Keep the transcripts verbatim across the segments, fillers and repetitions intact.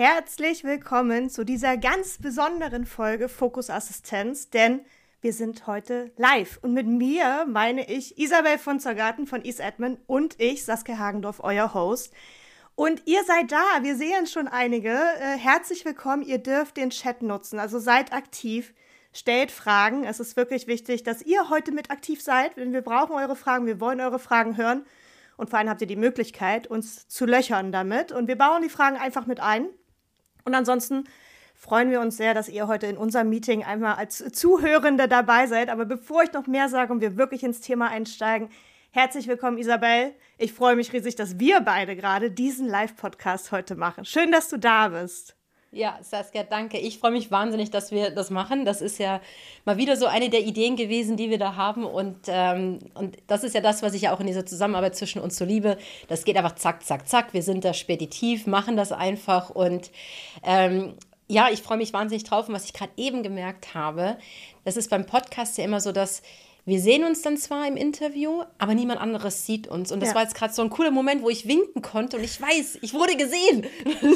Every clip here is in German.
herzlich willkommen zu dieser ganz besonderen Folge Fokus Assistenz, denn wir sind heute live. Und mit mir meine ich Isabel von Zergarten von EaseAdmin und ich, Saskia Hagendorf, euer Host. Und ihr seid da, wir sehen schon einige. Äh, herzlich willkommen, ihr dürft den Chat nutzen, also seid aktiv, stellt Fragen. Es ist wirklich wichtig, dass ihr heute mit aktiv seid, denn wir brauchen eure Fragen, wir wollen eure Fragen hören. Und vor allem habt ihr die Möglichkeit, uns zu löchern damit. Und wir bauen die Fragen einfach mit ein. Und ansonsten freuen wir uns sehr, dass ihr heute in unserem Meeting einmal als Zuhörende dabei seid. Aber bevor ich noch mehr sage und wir wirklich ins Thema einsteigen, herzlich willkommen, Isabel. Ich freue mich riesig, dass wir beide gerade diesen Live-Podcast heute machen. Schön, dass du da bist. Ja, Saskia, danke. Ich freue mich wahnsinnig, dass wir das machen. Das ist ja mal wieder so eine der Ideen gewesen, die wir da haben. Und, ähm, und das ist ja das, was ich ja auch in dieser Zusammenarbeit zwischen uns so liebe. Das geht einfach zack, zack, zack. Wir sind da speditiv, machen das einfach. Und ähm, ja, ich freue mich wahnsinnig drauf. Und was ich gerade eben gemerkt habe, das ist beim Podcast ja immer so, dass wir sehen uns dann zwar im Interview, aber niemand anderes sieht uns. Und das ja. war jetzt gerade so ein cooler Moment, wo ich winken konnte und ich weiß, ich wurde gesehen.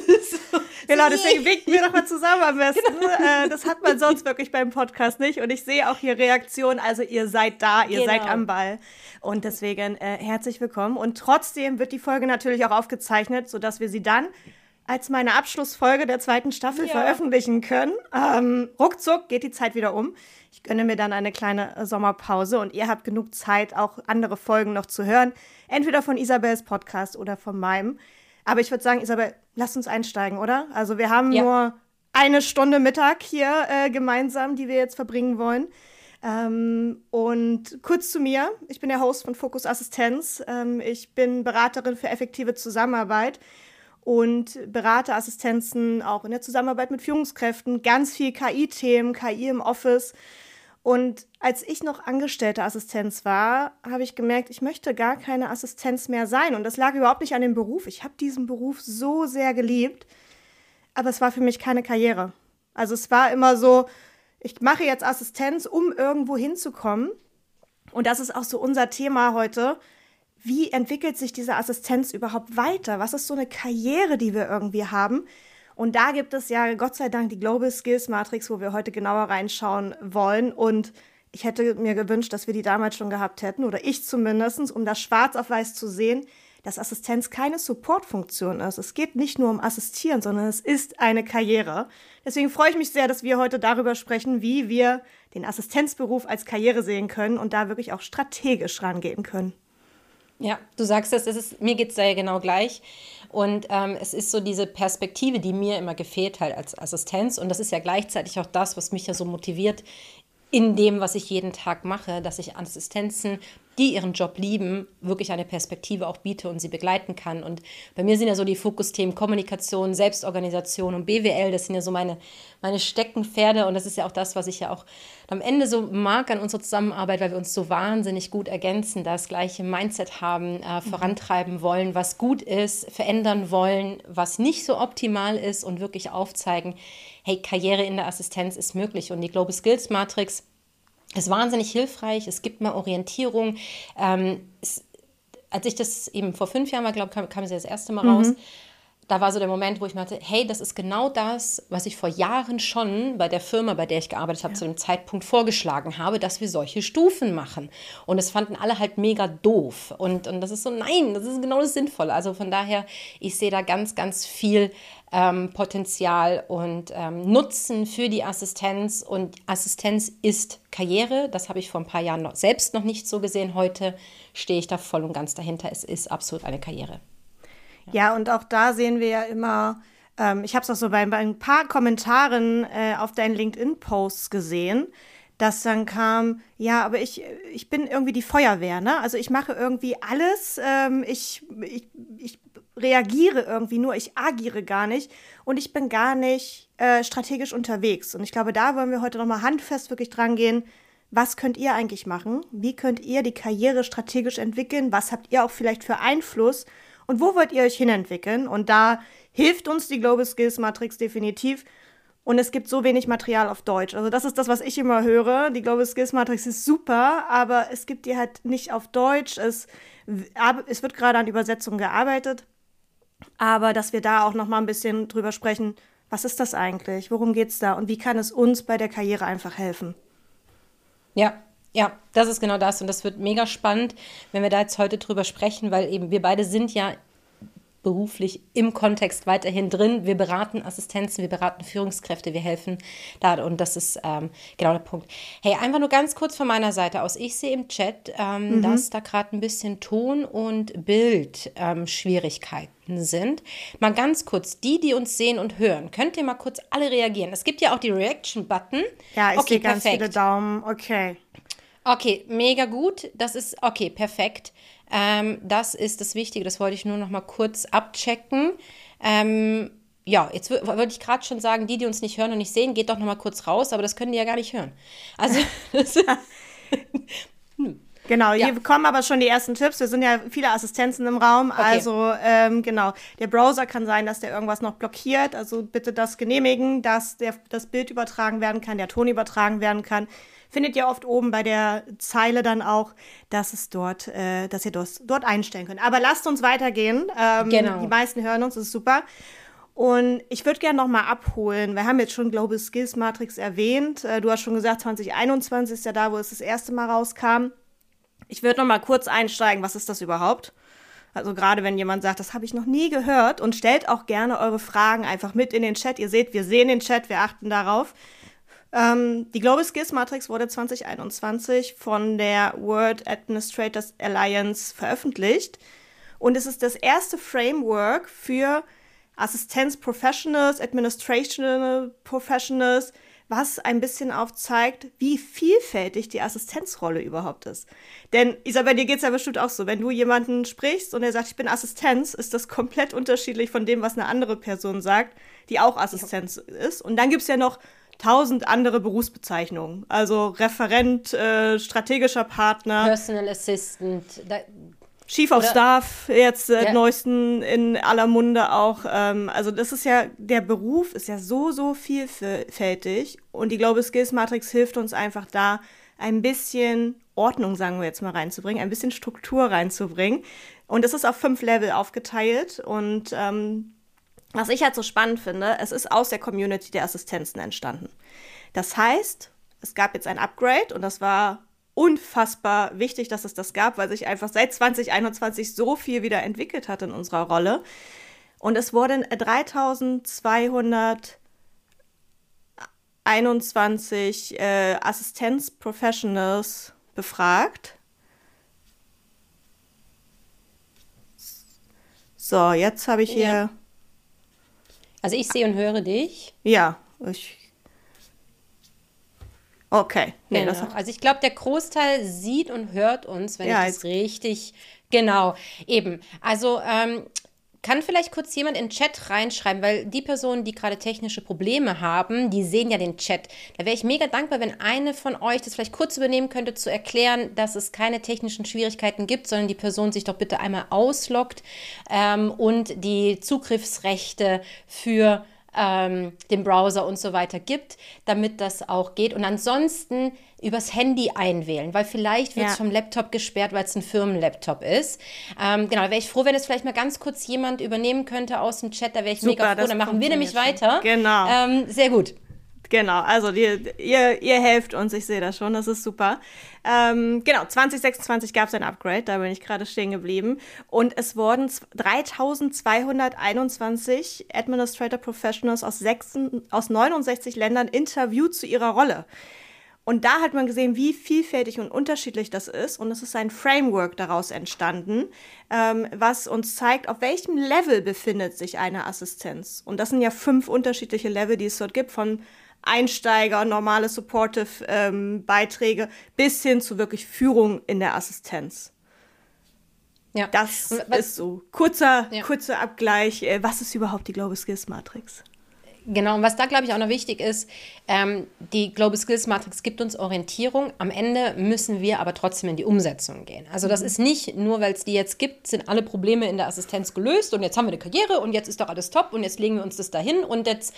so, genau, deswegen winken wir doch mal zusammen am besten. Genau. Äh, das hat man sonst wirklich beim Podcast nicht. Und ich sehe auch hier Reaktionen, also ihr seid da, ihr genau. seid am Ball. Und deswegen äh, herzlich willkommen. Und trotzdem wird die Folge natürlich auch aufgezeichnet, sodass wir sie dann als meine Abschlussfolge der zweiten Staffel ja. veröffentlichen können. Ähm, ruckzuck geht die Zeit wieder um. Ich gönne mir dann eine kleine Sommerpause und ihr habt genug Zeit, auch andere Folgen noch zu hören. Entweder von Isabels Podcast oder von meinem. Aber ich würde sagen, Isabel, lass uns einsteigen, oder? Also wir haben ja. nur eine Stunde Mittag hier äh, gemeinsam, die wir jetzt verbringen wollen. Ähm, und kurz zu mir. Ich bin der Host von Fokus Assistenz. Ähm, ich bin Beraterin für effektive Zusammenarbeit und berate Assistenzen auch in der Zusammenarbeit mit Führungskräften, ganz viel K I-Themen, K I im Office. Und als ich noch angestellte Assistenz war, habe ich gemerkt, ich möchte gar keine Assistenz mehr sein. Und das lag überhaupt nicht an dem Beruf. Ich habe diesen Beruf so sehr geliebt, aber es war für mich keine Karriere. Also es war immer so, ich mache jetzt Assistenz, um irgendwo hinzukommen. Und das ist auch so unser Thema heute. Wie entwickelt sich diese Assistenz überhaupt weiter? Was ist so eine Karriere, die wir irgendwie haben? Und da gibt es ja Gott sei Dank die Global Skills Matrix, wo wir heute genauer reinschauen wollen. Und ich hätte mir gewünscht, dass wir die damals schon gehabt hätten, oder ich zumindest, um das schwarz auf weiß zu sehen, dass Assistenz keine Supportfunktion ist. Es geht nicht nur um Assistieren, sondern es ist eine Karriere. Deswegen freue ich mich sehr, dass wir heute darüber sprechen, wie wir den Assistenzberuf als Karriere sehen können und da wirklich auch strategisch rangehen können. Ja, du sagst es, es ist, mir geht es da ja genau gleich. Und ähm, es ist so diese Perspektive, die mir immer gefehlt hat als Assistenz. Und das ist ja gleichzeitig auch das, was mich ja so motiviert in dem, was ich jeden Tag mache, dass ich Assistenzen, die ihren Job lieben, wirklich eine Perspektive auch biete und sie begleiten kann. Und bei mir sind ja so die Fokusthemen Kommunikation, Selbstorganisation und B W L, das sind ja so meine, meine Steckenpferde. Und das ist ja auch das, was ich ja auch am Ende so mag an unserer Zusammenarbeit, weil wir uns so wahnsinnig gut ergänzen, das gleiche Mindset haben, äh, vorantreiben wollen, was gut ist, verändern wollen, was nicht so optimal ist und wirklich aufzeigen, hey, Karriere in der Assistenz ist möglich. Und die Global Skills Matrix ist wahnsinnig hilfreich, es gibt mal Orientierung. Ähm, es, als ich das eben vor fünf Jahren war, glaube ich, kam, kam sie das erste Mal raus, mhm. da war so der Moment, wo ich mir dachte, hey, das ist genau das, was ich vor Jahren schon bei der Firma, bei der ich gearbeitet habe, ja. zu dem Zeitpunkt vorgeschlagen habe, dass wir solche Stufen machen. Und das fanden alle halt mega doof. Und, und das ist so, nein, das ist genau das Sinnvolle. Also von daher, ich sehe da ganz, ganz viel ähm, Potenzial und ähm, Nutzen für die Assistenz. Und Assistenz ist Karriere. Das habe ich vor ein paar Jahren noch, selbst noch nicht so gesehen. Heute stehe ich da voll und ganz dahinter. Es ist absolut eine Karriere. Ja, und auch da sehen wir ja immer, ähm, ich habe es auch so bei, bei ein paar Kommentaren äh, auf deinen LinkedIn-Posts gesehen, dass dann kam, ja, aber ich, ich bin irgendwie die Feuerwehr, ne? Also ich mache irgendwie alles, ähm, ich, ich, ich reagiere irgendwie nur, ich agiere gar nicht und ich bin gar nicht äh, strategisch unterwegs. Und ich glaube, da wollen wir heute nochmal handfest wirklich dran gehen, was könnt ihr eigentlich machen? Wie könnt ihr die Karriere strategisch entwickeln? Was habt ihr auch vielleicht für Einfluss? Und wo wollt ihr euch hinentwickeln? Und da hilft uns die Global Skills Matrix definitiv. Und es gibt so wenig Material auf Deutsch. Also das ist das, was ich immer höre. Die Global Skills Matrix ist super, aber es gibt die halt nicht auf Deutsch. Es, es wird gerade an Übersetzungen gearbeitet. aber dass wir da auch noch mal ein bisschen drüber sprechen, was ist das eigentlich, worum geht es da und wie kann es uns bei der Karriere einfach helfen. Ja, ja, das ist genau das und das wird mega spannend, wenn wir da jetzt heute drüber sprechen, weil eben wir beide sind ja beruflich im Kontext weiterhin drin. Wir beraten Assistenzen, wir beraten Führungskräfte, wir helfen da und das ist ähm, genau der Punkt. Hey, einfach nur ganz kurz von meiner Seite aus. Ich sehe im Chat, ähm, mhm. dass da gerade ein bisschen Ton- und Bildschwierigkeiten ähm, sind. Mal ganz kurz, die, die uns sehen und hören, könnt ihr mal kurz alle reagieren. Es gibt ja auch die Reaction-Button. Ja, ich okay, sehe ganz perfekt. viele Daumen. Okay. Okay, mega gut. Das ist, okay, perfekt. Ähm, das ist das Wichtige, das wollte ich nur noch mal kurz abchecken. Ähm, ja, jetzt w- wollte ich gerade schon sagen, die, die uns nicht hören und nicht sehen, geht doch noch mal kurz raus, aber das können die ja gar nicht hören. Also, das Genau, ja. hier bekommen aber schon die ersten Tipps. Wir sind ja viele Assistenzen im Raum. Okay. Also ähm, genau, der Browser kann sein, dass der irgendwas noch blockiert. Also bitte das genehmigen, dass der, das Bild übertragen werden kann, der Ton übertragen werden kann. Findet ihr oft oben bei der Zeile dann auch, dass es dort, äh, dass ihr das dort einstellen könnt. Aber lasst uns weitergehen. Ähm, genau. Die meisten hören uns, das ist super. Und ich würde gerne noch mal abholen. Wir haben jetzt schon Global Skills Matrix erwähnt. Äh, du hast schon gesagt, zwanzig einundzwanzig ist ja da, wo es das erste Mal rauskam. Ich würde noch mal kurz einsteigen, was ist das überhaupt? Also gerade wenn jemand sagt, das habe ich noch nie gehört und stellt auch gerne eure Fragen einfach mit in den Chat. Ihr seht, wir sehen den Chat, wir achten darauf. Ähm, die Global Skills Matrix wurde zwanzig einundzwanzig von der World Administrators Alliance veröffentlicht und es ist das erste Framework für Assistenz-Professionals, Administrational Professionals, was ein bisschen aufzeigt, wie vielfältig die Assistenzrolle überhaupt ist. Denn, Isabel, dir geht's ja bestimmt auch so, wenn du jemanden sprichst und er sagt, ich bin Assistenz, ist das komplett unterschiedlich von dem, was eine andere Person sagt, die auch Assistenz ist. Und dann gibt's ja noch tausend andere Berufsbezeichnungen. Also Referent, äh, strategischer Partner. Personal Assistant. Da, Chief of Staff, jetzt äh, ja. neuesten in aller Munde auch. Ähm, also das ist ja, der Beruf ist ja so, so vielfältig. Und die Global Skills Matrix hilft uns einfach da, ein bisschen Ordnung, sagen wir jetzt mal, reinzubringen, ein bisschen Struktur reinzubringen. Und es ist auf fünf Level aufgeteilt. Und ähm, was ich halt so spannend finde, es ist aus der Community der Assistenzen entstanden. Das heißt, es gab jetzt ein Upgrade und das war unfassbar wichtig, dass es das gab, weil sich einfach seit zwanzig einundzwanzig so viel wieder entwickelt hat in unserer Rolle. Und es wurden dreitausendzweihunderteinundzwanzig äh, Assistenz-Professionals befragt. So, jetzt habe ich hier... Ja. Also ich sehe und höre dich. Ja, ich... Okay. Nee, genau. das hat... Also ich glaube, der Großteil sieht und hört uns, wenn ja, ich das richtig... Genau, eben. Also ähm, kann vielleicht kurz jemand in den Chat reinschreiben, weil die Personen, die gerade technische Probleme haben, die sehen ja den Chat. Da wäre ich mega dankbar, wenn eine von euch das vielleicht kurz übernehmen könnte, zu erklären, dass es keine technischen Schwierigkeiten gibt, sondern die Person sich doch bitte einmal ausloggt ähm, und die Zugriffsrechte für ähm, den Browser und so weiter gibt, damit das auch geht. Und ansonsten übers Handy einwählen, weil vielleicht wird es ja. vom Laptop gesperrt, weil es ein Firmenlaptop ist. Ähm, genau, da wäre ich froh, wenn es vielleicht mal ganz kurz jemand übernehmen könnte aus dem Chat. Da wäre ich Super, mega froh. Dann machen wir nämlich weiter. Genau. Ähm, sehr gut. Genau, also die, ihr, ihr helft uns, ich sehe das schon, das ist super. Ähm, genau, zwanzig sechsundzwanzig gab es ein Upgrade, da bin ich gerade stehen geblieben. Und es wurden dreitausendzweihunderteinundzwanzig Administrator Professionals aus, sechs, aus neunundsechzig Ländern interviewt zu ihrer Rolle. Und da hat man gesehen, wie vielfältig und unterschiedlich das ist. Und es ist ein Framework daraus entstanden, ähm, was uns zeigt, auf welchem Level befindet sich eine Assistenz. Und das sind ja fünf unterschiedliche Level, die es dort gibt, von Einsteiger, normale Supportive-Beiträge ähm, bis hin zu wirklich Führung in der Assistenz. Ja. Das was, ist so. Kurzer, ja. kurzer Abgleich. Äh, was ist überhaupt die Global Skills Matrix? Genau, und was da, glaube ich, auch noch wichtig ist, ähm, die Global Skills Matrix gibt uns Orientierung. Am Ende müssen wir aber trotzdem in die Umsetzung gehen. Also das mhm. ist nicht, nur weil es die jetzt gibt, sind alle Probleme in der Assistenz gelöst und jetzt haben wir eine Karriere und jetzt ist doch alles top und jetzt legen wir uns das dahin und jetzt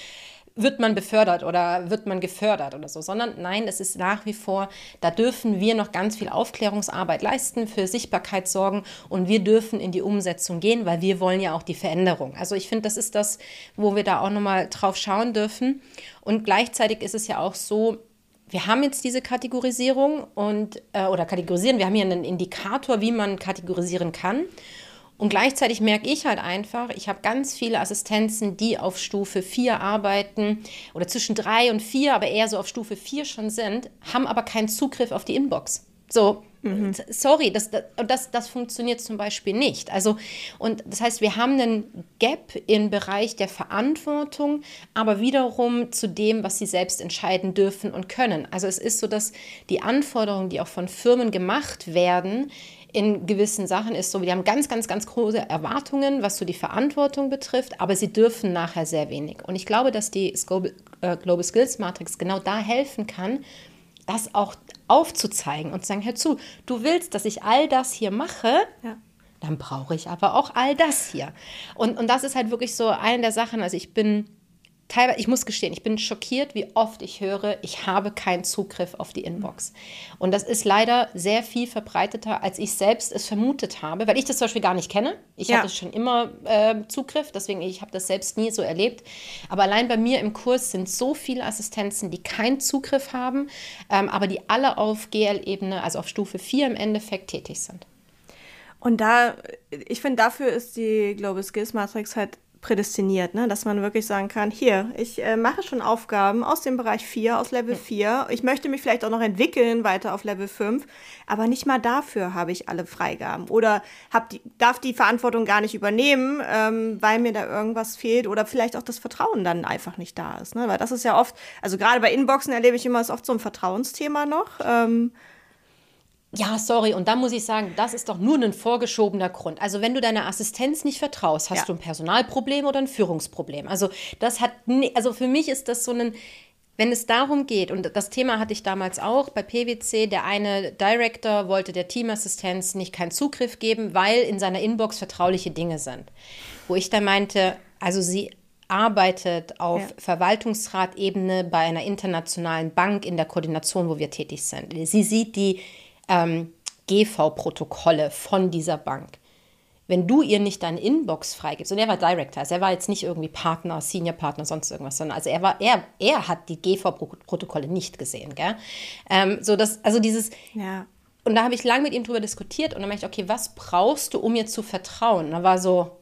wird man befördert oder wird man gefördert oder so, sondern nein, es ist nach wie vor, da dürfen wir noch ganz viel Aufklärungsarbeit leisten, für Sichtbarkeit sorgen und wir dürfen in die Umsetzung gehen, weil wir wollen ja auch die Veränderung. Also ich finde, das ist das, wo wir da auch nochmal drauf schauen dürfen und gleichzeitig ist es ja auch so, wir haben jetzt diese Kategorisierung und, äh, oder kategorisieren, wir haben hier einen Indikator, wie man kategorisieren kann. Und gleichzeitig merke ich halt einfach, ich habe ganz viele Assistenzen, die auf Stufe vier arbeiten oder zwischen drei und vier, aber eher so auf Stufe vier schon sind, haben aber keinen Zugriff auf die Inbox. So, mhm. sorry, das, das, das, das funktioniert zum Beispiel nicht. Also, und das heißt, wir haben einen Gap im Bereich der Verantwortung, aber wiederum zu dem, was sie selbst entscheiden dürfen und können. Also es ist so, dass die Anforderungen, die auch von Firmen gemacht werden, in gewissen Sachen ist so, wir haben ganz, ganz, ganz große Erwartungen, was so die Verantwortung betrifft, aber sie dürfen nachher sehr wenig. Und ich glaube, dass die Global, äh, Global Skills Matrix genau da helfen kann, das auch aufzuzeigen und zu sagen, hör zu, du willst, dass ich all das hier mache, ja. Dann brauche ich aber auch all das hier. Und, und das ist halt wirklich so eine der Sachen, also ich bin teilweise, ich muss gestehen, ich bin schockiert, wie oft ich höre, ich habe keinen Zugriff auf die Inbox. Und das ist leider sehr viel verbreiteter, als ich selbst es vermutet habe, weil ich das zum Beispiel gar nicht kenne. Ich ja. hatte schon immer äh, Zugriff, deswegen ich habe das selbst nie so erlebt. Aber allein bei mir im Kurs sind so viele Assistenzen, die keinen Zugriff haben, ähm, aber die alle auf G L-Ebene, also auf Stufe vier im Endeffekt tätig sind. Und da, ich finde, dafür ist die Global Skills Matrix halt prädestiniert, ne? Dass man wirklich sagen kann, hier, ich äh, mache schon Aufgaben aus dem Bereich vier, aus Level vier. Ich möchte mich vielleicht auch noch entwickeln weiter auf Level fünf, aber nicht mal dafür habe ich alle Freigaben oder hab die, darf die Verantwortung gar nicht übernehmen, ähm, weil mir da irgendwas fehlt oder vielleicht auch das Vertrauen dann einfach nicht da ist. Ne? Weil das ist ja oft, also gerade bei Inboxen erlebe ich immer, ist oft so ein Vertrauensthema noch. Ähm, Ja, sorry, und da muss ich sagen, das ist doch nur ein vorgeschobener Grund. Also wenn du deiner Assistenz nicht vertraust, hast ja. du ein Personalproblem oder ein Führungsproblem. Also das hat, also für mich ist das so ein, wenn es darum geht, und das Thema hatte ich damals auch bei P W C, der eine Director wollte der Teamassistenz nicht keinen Zugriff geben, weil in seiner Inbox vertrauliche Dinge sind. Wo ich da meinte, also sie arbeitet auf ja. Verwaltungsratebene bei einer internationalen Bank in der Koordination, wo wir tätig sind. Sie sieht die Ähm, G V-Protokolle von dieser Bank. Wenn du ihr nicht deine Inbox freigibst, und er war Director, also er war jetzt nicht irgendwie Partner, Senior Partner, sonst irgendwas, sondern also er war, er, er hat die G V-Protokolle nicht gesehen, gell? Ähm, so dass, also dieses, ja. Und da habe ich lange mit ihm drüber diskutiert und dann meinte ich, okay, was brauchst du, um mir zu vertrauen? Und da war so,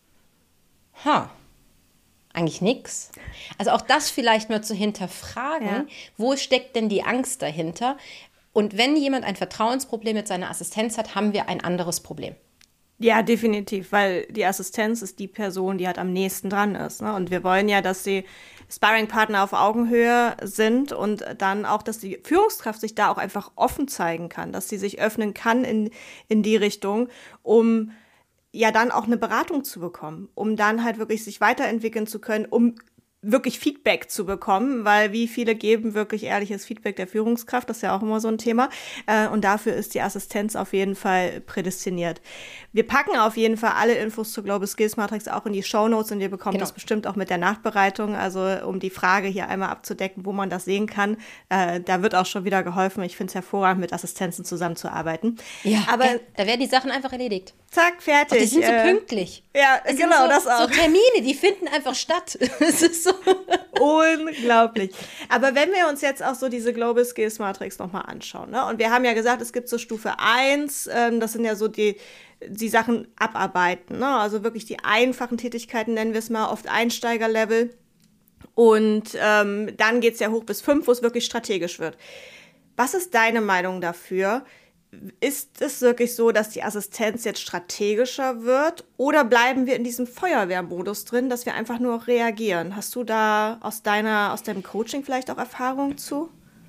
ha, eigentlich nichts. Also auch das vielleicht mal zu hinterfragen, ja. Wo steckt denn die Angst dahinter? Und wenn jemand ein Vertrauensproblem mit seiner Assistenz hat, haben wir ein anderes Problem. Ja, definitiv, weil die Assistenz ist die Person, die halt am nächsten dran ist. Ne? Und wir wollen ja, dass die Sparringpartner auf Augenhöhe sind und dann auch, dass die Führungskraft sich da auch einfach offen zeigen kann, dass sie sich öffnen kann in, in die Richtung, um ja dann auch eine Beratung zu bekommen, um dann halt wirklich sich weiterentwickeln zu können, um wirklich Feedback zu bekommen, weil wie viele geben wirklich ehrliches Feedback der Führungskraft, das ist ja auch immer so ein Thema, äh, und dafür ist die Assistenz auf jeden Fall prädestiniert. Wir packen auf jeden Fall alle Infos zur Global Skills Matrix auch in die Shownotes und ihr bekommt genau. das bestimmt auch mit der Nachbereitung, also um die Frage hier einmal abzudecken, wo man das sehen kann, äh, da wird auch schon wieder geholfen. Ich finde es hervorragend, mit Assistenzen zusammenzuarbeiten. Ja, aber ja, da werden die Sachen einfach erledigt. Zack, fertig. Und die sind so äh, pünktlich. Ja, das genau, so, das auch. So Termine, die finden einfach statt. Das ist so unglaublich. Aber wenn wir uns jetzt auch so diese Global Skills Matrix nochmal anschauen, ne? Und wir haben ja gesagt, es gibt so Stufe eins, ähm, das sind ja so die, die Sachen abarbeiten, ne? Also wirklich die einfachen Tätigkeiten, nennen wir es mal, oft Einsteigerlevel. Und ähm, dann geht es ja hoch bis fünf, wo es wirklich strategisch wird. Was ist deine Meinung dafür? Ist es wirklich so, dass die Assistenz jetzt strategischer wird oder bleiben wir in diesem Feuerwehrmodus drin, dass wir einfach nur reagieren? Hast du da aus deiner, aus deinem Coaching vielleicht auch Erfahrung zu?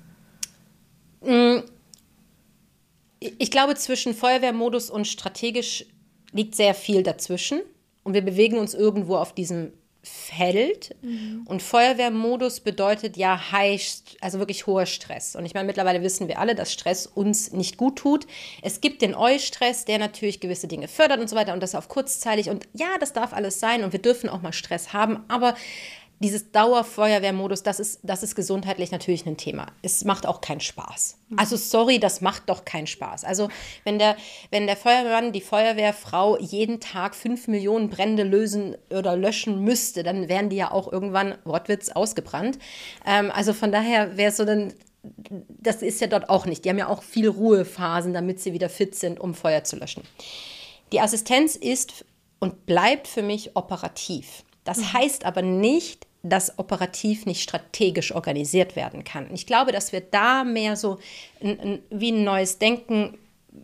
Ich glaube, zwischen Feuerwehrmodus und strategisch liegt sehr viel dazwischen und wir bewegen uns irgendwo auf diesem Feld. Mhm. Und Feuerwehrmodus bedeutet ja high, also wirklich hoher Stress. Und ich meine, mittlerweile wissen wir alle, dass Stress uns nicht gut tut. Es gibt den Eu-Stress, der natürlich gewisse Dinge fördert und so weiter und das auf kurzzeitig. Und ja, das darf alles sein und wir dürfen auch mal Stress haben, aber dieses Dauerfeuerwehrmodus, das ist, das ist gesundheitlich natürlich ein Thema. Es macht auch keinen Spaß. Also sorry, das macht doch keinen Spaß. Also wenn der, wenn der Feuerwehrmann, die Feuerwehrfrau jeden Tag fünf Millionen Brände lösen oder löschen müsste, dann wären die ja auch irgendwann, Wortwitz, ausgebrannt. Ähm, also von daher wäre es so dann, das ist ja dort auch nicht. Die haben ja auch viel Ruhephasen, damit sie wieder fit sind, um Feuer zu löschen. Die Assistenz ist und bleibt für mich operativ. Das mhm. heißt aber nicht, dass operativ nicht strategisch organisiert werden kann. Ich glaube, dass wir da mehr so ein, ein, wie ein neues Denken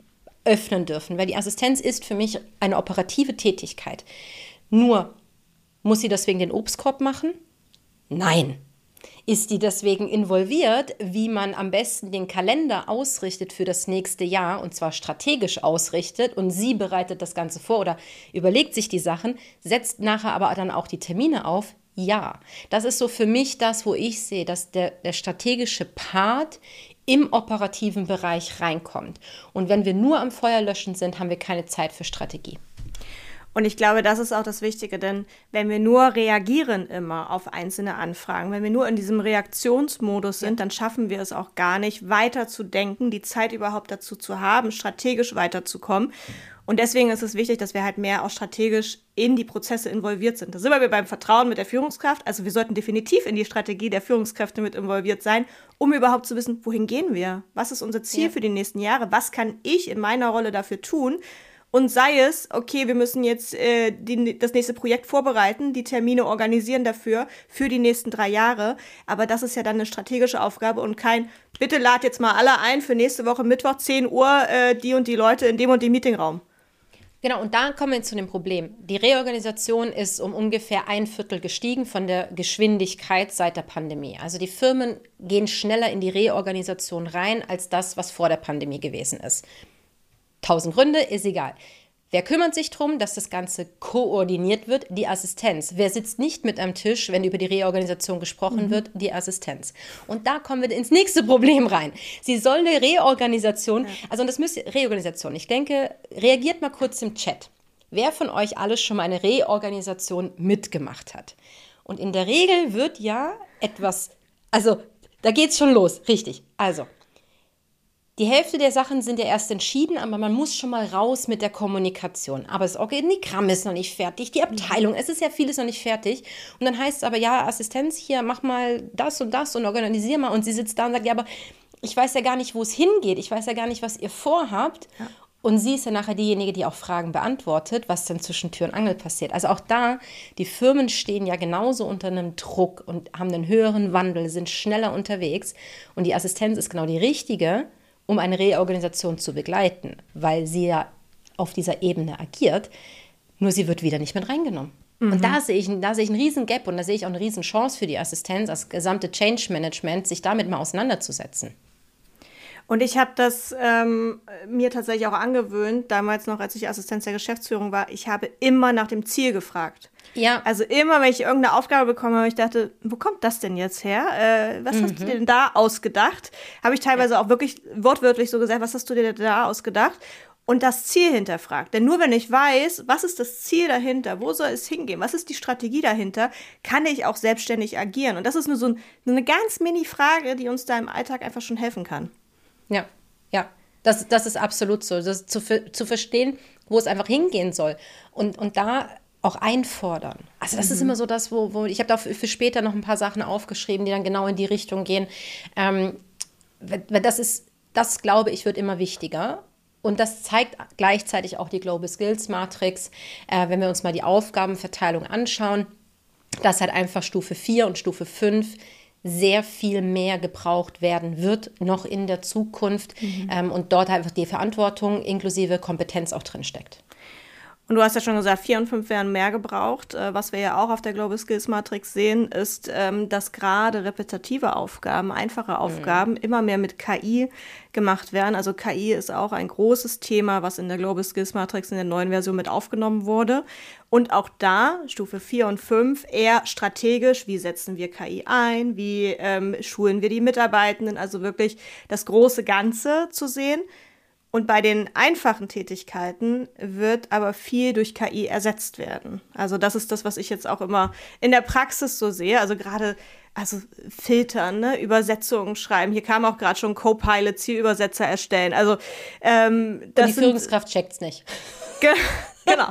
öffnen dürfen, weil die Assistenz ist für mich eine operative Tätigkeit. Nur, muss sie deswegen den Obstkorb machen? Nein. Ist die deswegen involviert, wie man am besten den Kalender ausrichtet für das nächste Jahr und zwar strategisch ausrichtet und sie bereitet das Ganze vor oder überlegt sich die Sachen, setzt nachher aber dann auch die Termine auf? Ja. Das ist so für mich das, wo ich sehe, dass der, der strategische Part im operativen Bereich reinkommt. Und wenn wir nur am Feuerlöschen sind, haben wir keine Zeit für Strategie. Und ich glaube, das ist auch das Wichtige, denn wenn wir nur reagieren immer auf einzelne Anfragen, wenn wir nur in diesem Reaktionsmodus sind, ja. dann schaffen wir es auch gar nicht, weiter zu denken, die Zeit überhaupt dazu zu haben, strategisch weiterzukommen. Und deswegen ist es wichtig, dass wir halt mehr auch strategisch in die Prozesse involviert sind. Da sind wir beim Vertrauen mit der Führungskraft. Also wir sollten definitiv in die Strategie der Führungskräfte mit involviert sein, um überhaupt zu wissen, wohin gehen wir? Was ist unser Ziel ja. für die nächsten Jahre? Was kann ich in meiner Rolle dafür tun? Und sei es, okay, wir müssen jetzt äh, die, das nächste Projekt vorbereiten, die Termine organisieren dafür, für die nächsten drei Jahre. Aber das ist ja dann eine strategische Aufgabe und kein, bitte lad jetzt mal alle ein für nächste Woche Mittwoch zehn Uhr, äh, die und die Leute in dem und dem Meetingraum. Genau, und da kommen wir zu dem Problem. Die Reorganisation ist um ungefähr ein Viertel gestiegen von der Geschwindigkeit seit der Pandemie. Also die Firmen gehen schneller in die Reorganisation rein, als das, was vor der Pandemie gewesen ist. Tausend Gründe, ist egal. Wer kümmert sich darum, dass das Ganze koordiniert wird? Die Assistenz. Wer sitzt nicht mit am Tisch, wenn über die Reorganisation gesprochen mhm. wird? Die Assistenz. Und da kommen wir ins nächste Problem rein. Sie soll eine Reorganisation, ja. also das müsste, Reorganisation, ich denke, reagiert mal kurz im Chat. Wer von euch alles schon mal eine Reorganisation mitgemacht hat? Und in der Regel wird ja etwas, also da geht's schon los, richtig. Also, die Hälfte der Sachen sind ja erst entschieden, aber man muss schon mal raus mit der Kommunikation. Aber das Organigramm ist noch nicht fertig, die Abteilung, es ist ja vieles noch nicht fertig. Und dann heißt es aber, ja, Assistenz hier, mach mal das und das und organisier mal. Und sie sitzt da und sagt, ja, aber ich weiß ja gar nicht, wo es hingeht. Ich weiß ja gar nicht, was ihr vorhabt. Ja. Und sie ist ja nachher diejenige, die auch Fragen beantwortet, was dann zwischen Tür und Angel passiert. Also auch da, die Firmen stehen ja genauso unter einem Druck und haben einen höheren Wandel, sind schneller unterwegs. Und die Assistenz ist genau die richtige, um eine Reorganisation zu begleiten, weil sie ja auf dieser Ebene agiert, nur sie wird wieder nicht mit reingenommen. Mhm. Und da sehe ich, da sehe ich einen riesen Gap und da sehe ich auch eine riesen Chance für die Assistenz, das gesamte Change Management, sich damit mal auseinanderzusetzen. Und ich habe das ähm, mir tatsächlich auch angewöhnt, damals noch, als ich Assistenz der Geschäftsführung war, ich habe immer nach dem Ziel gefragt. Ja. Also immer, wenn ich irgendeine Aufgabe bekomme, habe ich dachte, wo kommt das denn jetzt her? Äh, was mhm. hast du dir denn da ausgedacht? Habe ich teilweise ja. auch wirklich wortwörtlich so gesagt, was hast du dir denn da ausgedacht? Und das Ziel hinterfragt. Denn nur wenn ich weiß, was ist das Ziel dahinter, wo soll es hingehen, was ist die Strategie dahinter, kann ich auch selbstständig agieren. Und das ist nur so ein, eine ganz Mini-Frage, die uns da im Alltag einfach schon helfen kann. Ja, ja, das, das ist absolut so, das zu, zu verstehen, wo es einfach hingehen soll und, und da auch einfordern. Also das mhm. ist immer so das, wo, wo ich habe da für, für später noch ein paar Sachen aufgeschrieben, die dann genau in die Richtung gehen. Ähm, das ist, das glaube ich, wird immer wichtiger. Und das zeigt gleichzeitig auch die Global Skills Matrix, äh, wenn wir uns mal die Aufgabenverteilung anschauen, dass halt einfach Stufe vier und Stufe fünf sehr viel mehr gebraucht werden wird, noch in der Zukunft. Mhm. Ähm, und dort einfach die Verantwortung inklusive Kompetenz auch drin steckt. Und du hast ja schon gesagt, vier und fünf werden mehr gebraucht. Was wir ja auch auf der Global Skills Matrix sehen, ist, dass gerade repetitive Aufgaben, einfache Aufgaben mhm. immer mehr mit K I gemacht werden. Also K I ist auch ein großes Thema, was in der Global Skills Matrix in der neuen Version mit aufgenommen wurde. Und auch da, Stufe vier und fünf, eher strategisch, wie setzen wir K I ein, wie ähm, schulen wir die Mitarbeitenden, also wirklich das große Ganze zu sehen. Und bei den einfachen Tätigkeiten wird aber viel durch K I ersetzt werden. Also das ist das, was ich jetzt auch immer in der Praxis so sehe. Also gerade also filtern, ne? Übersetzungen schreiben. Hier kam auch gerade schon Copilot, Zielübersetzer erstellen. Also ähm, das Und die Führungskraft checkt's nicht. Ge- genau.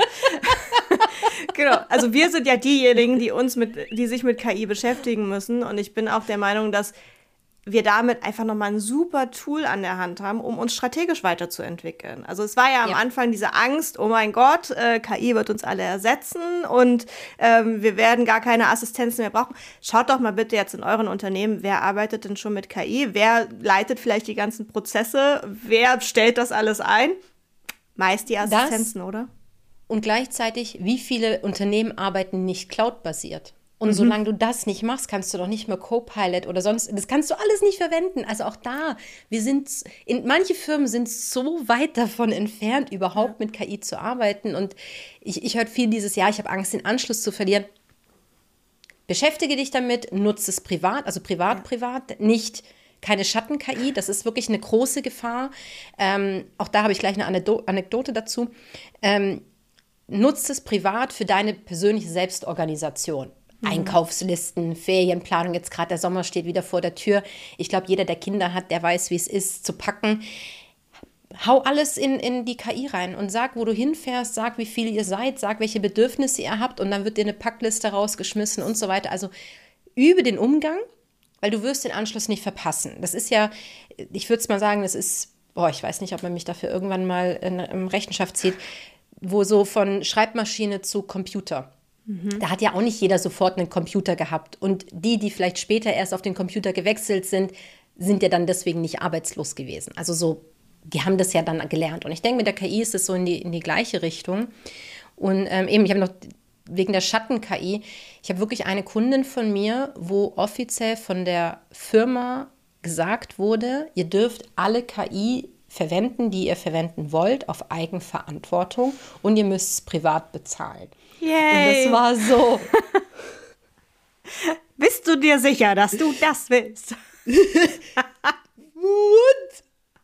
Genau. Also wir sind ja diejenigen, die uns mit, die sich mit K I beschäftigen müssen. Und ich bin auch der Meinung, dass wir damit einfach nochmal ein super Tool an der Hand haben, um uns strategisch weiterzuentwickeln. Also es war ja am ja. Anfang diese Angst, oh mein Gott, äh, K I wird uns alle ersetzen und ähm, wir werden gar keine Assistenzen mehr brauchen. Schaut doch mal bitte jetzt in euren Unternehmen, wer arbeitet denn schon mit K I? Wer leitet vielleicht die ganzen Prozesse? Wer stellt das alles ein? Meist die Assistenzen, das, oder? Und gleichzeitig, wie viele Unternehmen arbeiten nicht cloud-basiert? Und mhm. solange du das nicht machst, kannst du doch nicht mehr Copilot oder sonst, das kannst du alles nicht verwenden. Also auch da, wir sind, in, manche Firmen sind so weit davon entfernt, überhaupt ja. mit K I zu arbeiten. Und ich, ich höre viel dieses Jahr, ich habe Angst, den Anschluss zu verlieren. Beschäftige dich damit, nutze es privat, also privat, ja. privat, nicht keine Schatten-K I, das ist wirklich eine große Gefahr. Ähm, auch da habe ich gleich eine Anekdo- Anekdote dazu. Ähm, nutze es privat für deine persönliche Selbstorganisation. Einkaufslisten, Ferienplanung, jetzt gerade der Sommer steht wieder vor der Tür. Ich glaube, jeder, der Kinder hat, der weiß, wie es ist, zu packen. Hau alles in, in die K I rein und sag, wo du hinfährst, sag, wie viele ihr seid, sag, welche Bedürfnisse ihr habt und dann wird dir eine Packliste rausgeschmissen und so weiter. Also übe den Umgang, weil du wirst den Anschluss nicht verpassen. Das ist ja, ich würde es mal sagen, das ist, boah, ich weiß nicht, ob man mich dafür irgendwann mal in, in Rechenschaft zieht, wo so von Schreibmaschine zu Computer. Da hat ja auch nicht jeder sofort einen Computer gehabt. Und die, die vielleicht später erst auf den Computer gewechselt sind, sind ja dann deswegen nicht arbeitslos gewesen. Also so, die haben das ja dann gelernt. Und ich denke, mit der K I ist es so in die, in die gleiche Richtung. Und ähm, eben, ich habe noch wegen der Schatten-K I, ich habe wirklich eine Kundin von mir, wo offiziell von der Firma gesagt wurde, ihr dürft alle K I verwenden, die ihr verwenden wollt, auf Eigenverantwortung und ihr müsst es privat bezahlen. Yay. Und das war so. Bist du dir sicher, dass du das willst? What?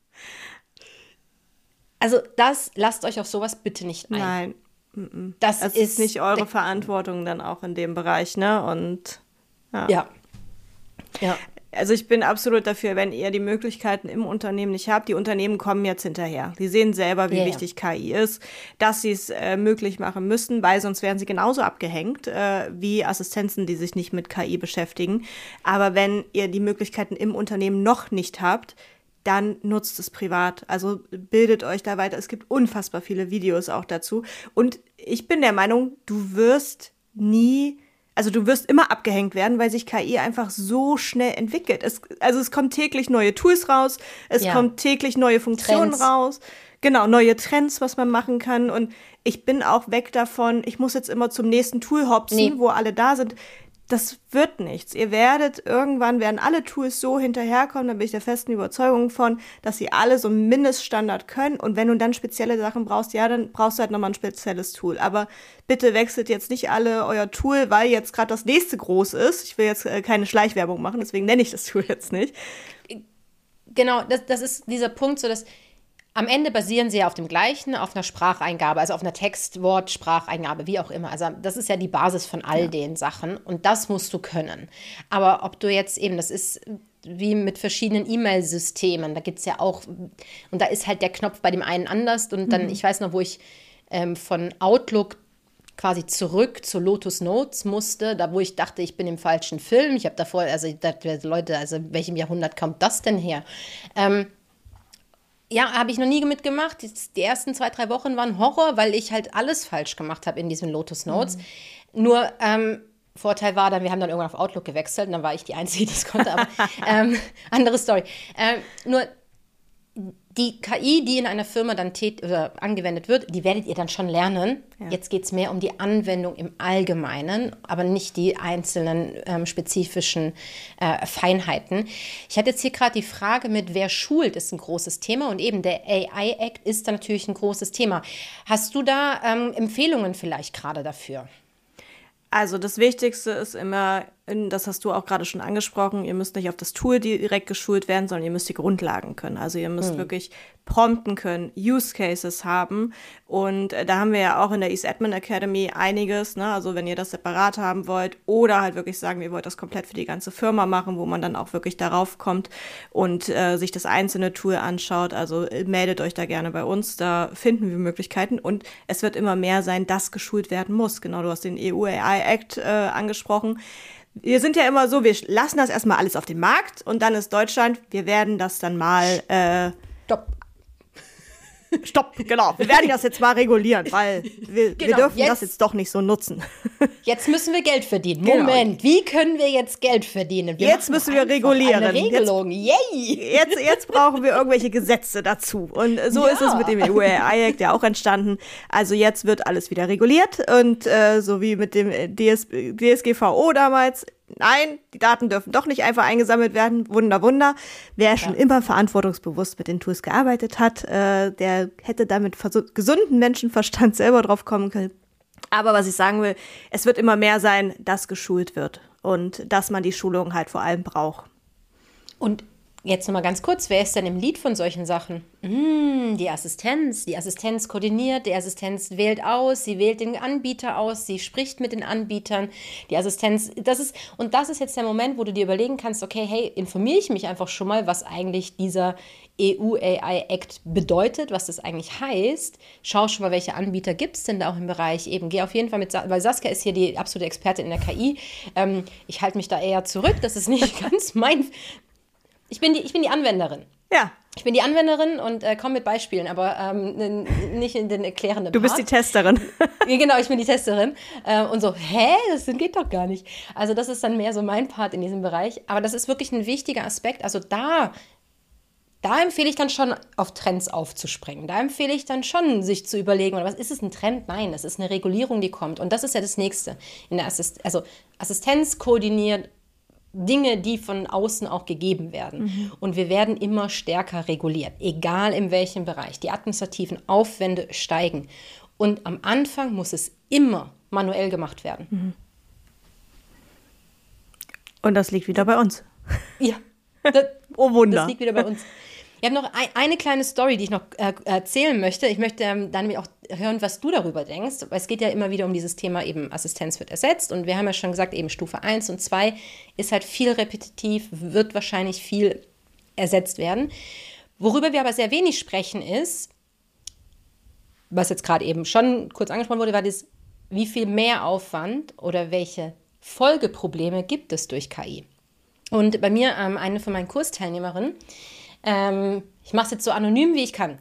Also das, lasst euch auf sowas bitte nicht ein. Nein. Mm-mm. Das, das ist, ist nicht eure de- Verantwortung dann auch in dem Bereich, ne? Und ja. Ja. ja. Also ich bin absolut dafür, wenn ihr die Möglichkeiten im Unternehmen nicht habt, die Unternehmen kommen jetzt hinterher. Die sehen selber, wie yeah. wichtig K I ist, dass sie es äh, möglich machen müssen, weil sonst wären sie genauso abgehängt äh, wie Assistenzen, die sich nicht mit K I beschäftigen. Aber wenn ihr die Möglichkeiten im Unternehmen noch nicht habt, dann nutzt es privat. Also bildet euch da weiter. Es gibt unfassbar viele Videos auch dazu. Und ich bin der Meinung, du wirst nie... Also du wirst immer abgehängt werden, weil sich K I einfach so schnell entwickelt. Es, also es kommen täglich neue Tools raus, es ja. kommt täglich neue Funktionen Trends. raus. Genau, neue Trends, was man machen kann. Und ich bin auch weg davon, ich muss jetzt immer zum nächsten Tool hopsen, nee. wo alle da sind. Das wird nichts. Ihr werdet, irgendwann werden alle Tools so hinterherkommen, da bin ich der festen Überzeugung von, dass sie alle so einen Mindeststandard können. Und wenn du dann spezielle Sachen brauchst, ja, dann brauchst du halt nochmal ein spezielles Tool. Aber bitte wechselt jetzt nicht alle euer Tool, weil jetzt gerade das nächste groß ist. Ich will jetzt äh, keine Schleichwerbung machen, deswegen nenne ich das Tool jetzt nicht. Genau, das, das ist dieser Punkt, so dass am Ende basieren sie ja auf dem Gleichen, auf einer Spracheingabe, also auf einer Textwort-Spracheingabe, wie auch immer. Also das ist ja die Basis von all ja. den Sachen und das musst du können. Aber ob du jetzt eben, das ist wie mit verschiedenen E-Mail-Systemen, da gibt es ja auch, und da ist halt der Knopf bei dem einen anders und dann, mhm. ich weiß noch, wo ich ähm, von Outlook quasi zurück zu Lotus Notes musste, da wo ich dachte, ich bin im falschen Film. Ich habe davor, also ich dachte, Leute, also in welchem Jahrhundert kommt das denn her? Ähm, Ja, habe ich noch nie mitgemacht. Die ersten zwei, drei Wochen waren Horror, weil ich halt alles falsch gemacht habe in diesen Lotus Notes. Mhm. Nur ähm, Vorteil war dann, wir haben dann irgendwann auf Outlook gewechselt und dann war ich die Einzige, die das konnte. Aber ähm, andere Story. Ähm, nur die K I, die in einer Firma dann tät- oder angewendet wird, die werdet ihr dann schon lernen. Ja. Jetzt geht es mehr um die Anwendung im Allgemeinen, aber nicht die einzelnen ähm, spezifischen äh, Feinheiten. Ich hatte jetzt hier gerade die Frage mit, wer schult, ist ein großes Thema und eben der A I-Act ist da natürlich ein großes Thema. Hast du da ähm, Empfehlungen vielleicht gerade dafür? Also das Wichtigste ist immer, das hast du auch gerade schon angesprochen, ihr müsst nicht auf das Tool direkt geschult werden, sondern ihr müsst die Grundlagen können. Also ihr müsst mhm. wirklich prompten können, Use Cases haben. Und äh, da haben wir ja auch in der Ease Admin Academy einiges, ne? Also wenn ihr das separat haben wollt oder halt wirklich sagen, ihr wollt das komplett für die ganze Firma machen, wo man dann auch wirklich darauf kommt und äh, sich das einzelne Tool anschaut. Also äh, meldet euch da gerne bei uns, da finden wir Möglichkeiten. Und es wird immer mehr sein, dass geschult werden muss. Genau, du hast den E U A I Act äh, angesprochen. Wir sind ja immer so, wir lassen das erstmal alles auf den Markt und dann ist Deutschland, wir werden das dann mal äh, Stopp. Stopp, genau. Wir werden das jetzt mal regulieren, weil wir, genau, wir dürfen jetzt, das jetzt doch nicht so nutzen. Jetzt müssen wir Geld verdienen. Moment, genau. Wie können wir jetzt Geld verdienen? Wir jetzt müssen wir regulieren. Eine Regelung. Jetzt, Yay! Jetzt, jetzt brauchen wir irgendwelche Gesetze dazu. Und so ja. ist es mit dem E U A I Act ja auch entstanden. Also jetzt wird alles wieder reguliert und äh, so wie mit dem D S, D S G V O damals. Nein, die Daten dürfen doch nicht einfach eingesammelt werden. Wunder, Wunder. Wer ja. schon immer verantwortungsbewusst mit den Tools gearbeitet hat, äh, der hätte damit vers- gesunden Menschenverstand selber drauf kommen können. Aber was ich sagen will, es wird immer mehr sein, dass geschult wird und dass man die Schulung halt vor allem braucht. Und jetzt nochmal ganz kurz, wer ist denn im Lead von solchen Sachen? Mm, die Assistenz. Die Assistenz koordiniert, die Assistenz wählt aus, sie wählt den Anbieter aus, sie spricht mit den Anbietern. Die Assistenz, das ist, und das ist jetzt der Moment, wo du dir überlegen kannst, okay, hey, informiere ich mich einfach schon mal, was eigentlich dieser E U A I Act bedeutet, was das eigentlich heißt. Schau schon mal, welche Anbieter gibt es denn da auch im Bereich eben. Geh auf jeden Fall mit, weil Saskia ist hier die absolute Expertin in der K I. Ähm, ich halte mich da eher zurück, das ist nicht ganz mein... Ich bin die, ich bin die Anwenderin. Ja. Ich bin die Anwenderin und äh, komme mit Beispielen, aber ähm, nicht in den erklärenden Du bist Part. die Testerin. Ja, genau, ich bin die Testerin. Äh, und so, hä, das geht doch gar nicht. Also das ist dann mehr so mein Part in diesem Bereich. Aber das ist wirklich ein wichtiger Aspekt. Also da, da empfehle ich dann schon, auf Trends aufzuspringen. Da empfehle ich dann schon, sich zu überlegen, oder was ist es ein Trend? Nein, das ist eine Regulierung, die kommt. Und das ist ja das Nächste. In der Assist- also Assistenz koordiniert Dinge, die von außen auch gegeben werden. Mhm. Und wir werden immer stärker reguliert, egal in welchem Bereich. Die administrativen Aufwände steigen. Und am Anfang muss es immer manuell gemacht werden. Mhm. Und das liegt wieder bei uns. Ja. Das, oh Wunder. Das liegt wieder bei uns. Ich habe noch ein, eine kleine Story, die ich noch äh, erzählen möchte. Ich möchte ähm, dann nämlich auch hören, was du darüber denkst. Weil es geht ja immer wieder um dieses Thema, eben Assistenz wird ersetzt. Und wir haben ja schon gesagt, eben Stufe eins und zwei ist halt viel repetitiv, wird wahrscheinlich viel ersetzt werden. Worüber wir aber sehr wenig sprechen ist, was jetzt gerade eben schon kurz angesprochen wurde, war das, wie viel Mehraufwand oder welche Folgeprobleme gibt es durch K I. Und bei mir, ähm, eine von meinen Kursteilnehmerinnen, Ähm, ich mache es jetzt so anonym, wie ich kann.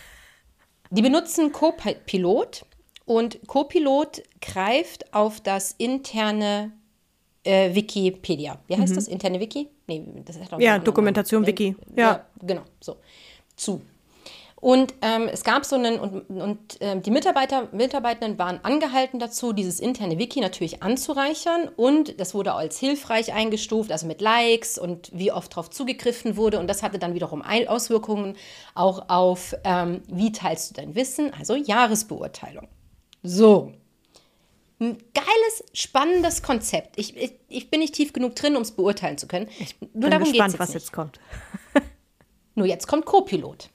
Die benutzen Copilot und Copilot greift auf das interne äh, Wikipedia. Wie heißt mhm. das? Interne Wiki? Nee, das ist doch ja, Dokumentation Wiki. Ja. ja, genau, so. Zu. Und ähm, es gab so einen, und, und äh, die Mitarbeiter, Mitarbeitenden waren angehalten dazu, dieses interne Wiki natürlich anzureichern. Und das wurde als hilfreich eingestuft, also mit Likes und wie oft darauf zugegriffen wurde. Und das hatte dann wiederum Auswirkungen auch auf, ähm, wie teilst du dein Wissen, also Jahresbeurteilung. So. Ein geiles, spannendes Konzept. Ich, ich, ich bin nicht tief genug drin, um es beurteilen zu können. Ich bin Nur darum gespannt, jetzt was nicht. jetzt kommt. Nur jetzt kommt Copilot.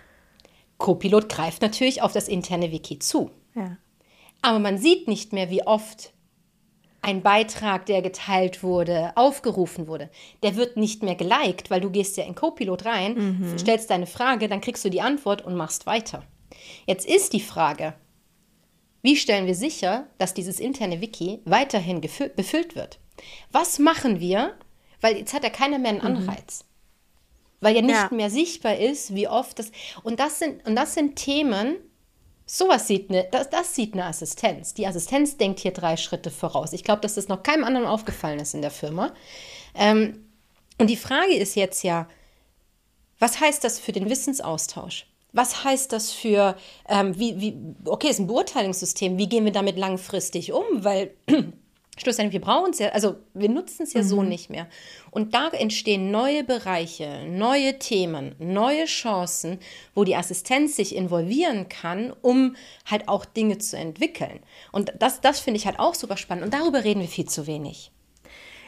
Copilot greift natürlich auf das interne Wiki zu. Ja. Aber man sieht nicht mehr, wie oft ein Beitrag, der geteilt wurde, aufgerufen wurde. Der wird nicht mehr geliked, weil du gehst ja in Copilot rein, mhm. stellst deine Frage, dann kriegst du die Antwort und machst weiter. Jetzt ist die Frage, wie stellen wir sicher, dass dieses interne Wiki weiterhin gefü- befüllt wird? Was machen wir? Weil jetzt hat ja keiner mehr einen Anreiz. Mhm. Weil ja nicht ja. mehr sichtbar ist, wie oft das... Und das sind, und das sind Themen, sowas sieht eine, das, das sieht eine Assistenz. Die Assistenz denkt hier drei Schritte voraus. Ich glaube, dass das noch keinem anderen aufgefallen ist in der Firma. Ähm, und die Frage ist jetzt ja, was heißt das für den Wissensaustausch? Was heißt das für, ähm, wie, wie, okay, es ist ein Beurteilungssystem, wie gehen wir damit langfristig um? Weil... Schlussendlich, wir brauchen es ja, also wir nutzen es ja mhm. so nicht mehr. Und da entstehen neue Bereiche, neue Themen, neue Chancen, wo die Assistenz sich involvieren kann, um halt auch Dinge zu entwickeln. Und das, das finde ich halt auch super spannend. Und darüber reden wir viel zu wenig.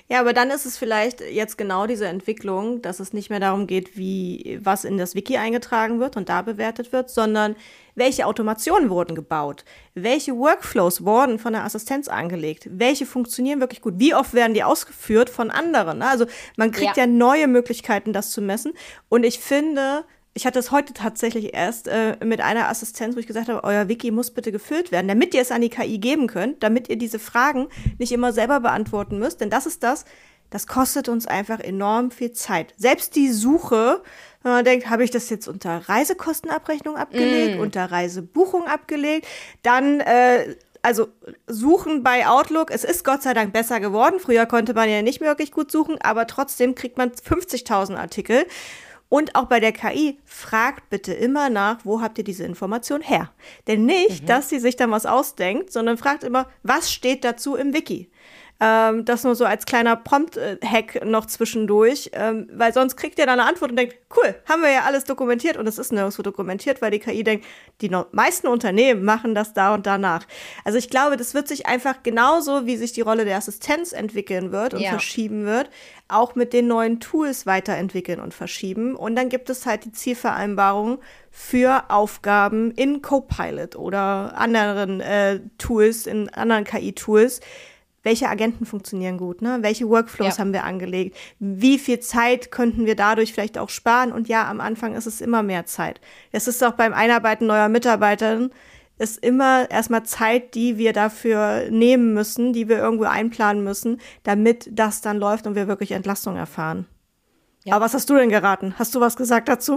Ja, aber dann ist es vielleicht jetzt genau diese Entwicklung, dass es nicht mehr darum geht, wie was in das Wiki eingetragen wird und da bewertet wird, sondern welche Automationen wurden gebaut, welche Workflows wurden von der Assistenz angelegt, welche funktionieren wirklich gut, wie oft werden die ausgeführt von anderen. Also man kriegt ja, ja neue Möglichkeiten, das zu messen. Und ich finde, ich hatte es heute tatsächlich erst äh, mit einer Assistenz, wo ich gesagt habe, euer Wiki muss bitte gefüllt werden, damit ihr es an die K I geben könnt, damit ihr diese Fragen nicht immer selber beantworten müsst. Denn das ist das, das kostet uns einfach enorm viel Zeit. Selbst die Suche, wenn man denkt, habe ich das jetzt unter Reisekostenabrechnung abgelegt, mm. unter Reisebuchung abgelegt, dann äh, also suchen bei Outlook, es ist Gott sei Dank besser geworden. Früher konnte man ja nicht mehr wirklich gut suchen, aber trotzdem kriegt man fünfzigtausend Artikel. Und auch bei der K I, fragt bitte immer nach, wo habt ihr diese Information her? Denn nicht, mhm. dass sie sich dann was ausdenkt, sondern fragt immer, was steht dazu im Wiki? Ähm, das nur so als kleiner Prompt-Hack noch zwischendurch, ähm, weil sonst kriegt ihr dann eine Antwort und denkt, cool, haben wir ja alles dokumentiert und es ist nirgendwo dokumentiert, weil die K I denkt, die no- meisten Unternehmen machen das da und danach. Also ich glaube, das wird sich einfach genauso, wie sich die Rolle der Assistenz entwickeln wird und ja. verschieben wird, auch mit den neuen Tools weiterentwickeln und verschieben. Und dann gibt es halt die Zielvereinbarung für Aufgaben in Copilot oder anderen äh, Tools, in anderen K I-Tools. Welche Agenten funktionieren gut, ne? Welche Workflows ja. haben wir angelegt? Wie viel Zeit könnten wir dadurch vielleicht auch sparen? Und ja, am Anfang ist es immer mehr Zeit. Es ist auch beim Einarbeiten neuer Mitarbeiter, ist immer erstmal Zeit, die wir dafür nehmen müssen, die wir irgendwo einplanen müssen, damit das dann läuft und wir wirklich Entlastung erfahren. Ja. Aber was hast du denn geraten? Hast du was gesagt dazu?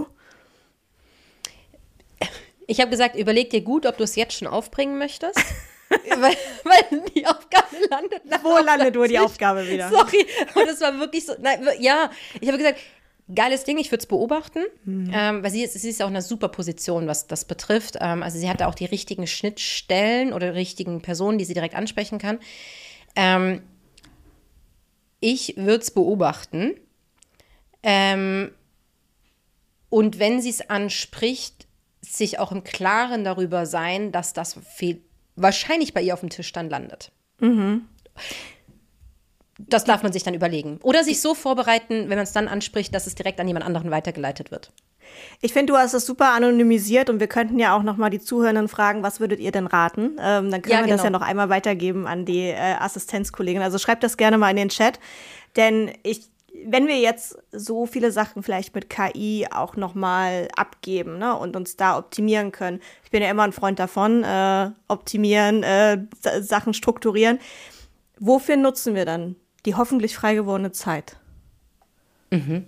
Ich habe gesagt, überleg dir gut, ob du es jetzt schon aufbringen möchtest. weil, weil die Aufgabe landet. Wo landet nur die Aufgabe wieder? Sorry, und das war wirklich so, nein, ja, ich habe gesagt, geiles Ding, ich würde es beobachten, mhm. ähm, weil sie ist, sie ist auch in einer super Position, was das betrifft. Ähm, also sie hat da auch die richtigen Schnittstellen oder die richtigen Personen, die sie direkt ansprechen kann. Ähm, ich würde es beobachten. Ähm, und wenn sie es anspricht, sich auch im Klaren darüber sein, dass das viel wahrscheinlich bei ihr auf dem Tisch dann landet. Mhm. Das darf man sich dann überlegen. Oder sich so vorbereiten, wenn man es dann anspricht, dass es direkt an jemand anderen weitergeleitet wird. Ich finde, du hast das super anonymisiert und wir könnten ja auch noch mal die Zuhörenden fragen, was würdet ihr denn raten? Ähm, dann können ja, wir genau. das ja noch einmal weitergeben an die äh, Assistenzkollegin. Also schreibt das gerne mal in den Chat, denn ich wenn wir jetzt so viele Sachen vielleicht mit K I auch noch mal abgeben, ne, und uns da optimieren können. Ich bin ja immer ein Freund davon, äh, optimieren, äh, Sachen strukturieren. Wofür nutzen wir dann die hoffentlich frei gewordene Zeit? Mhm.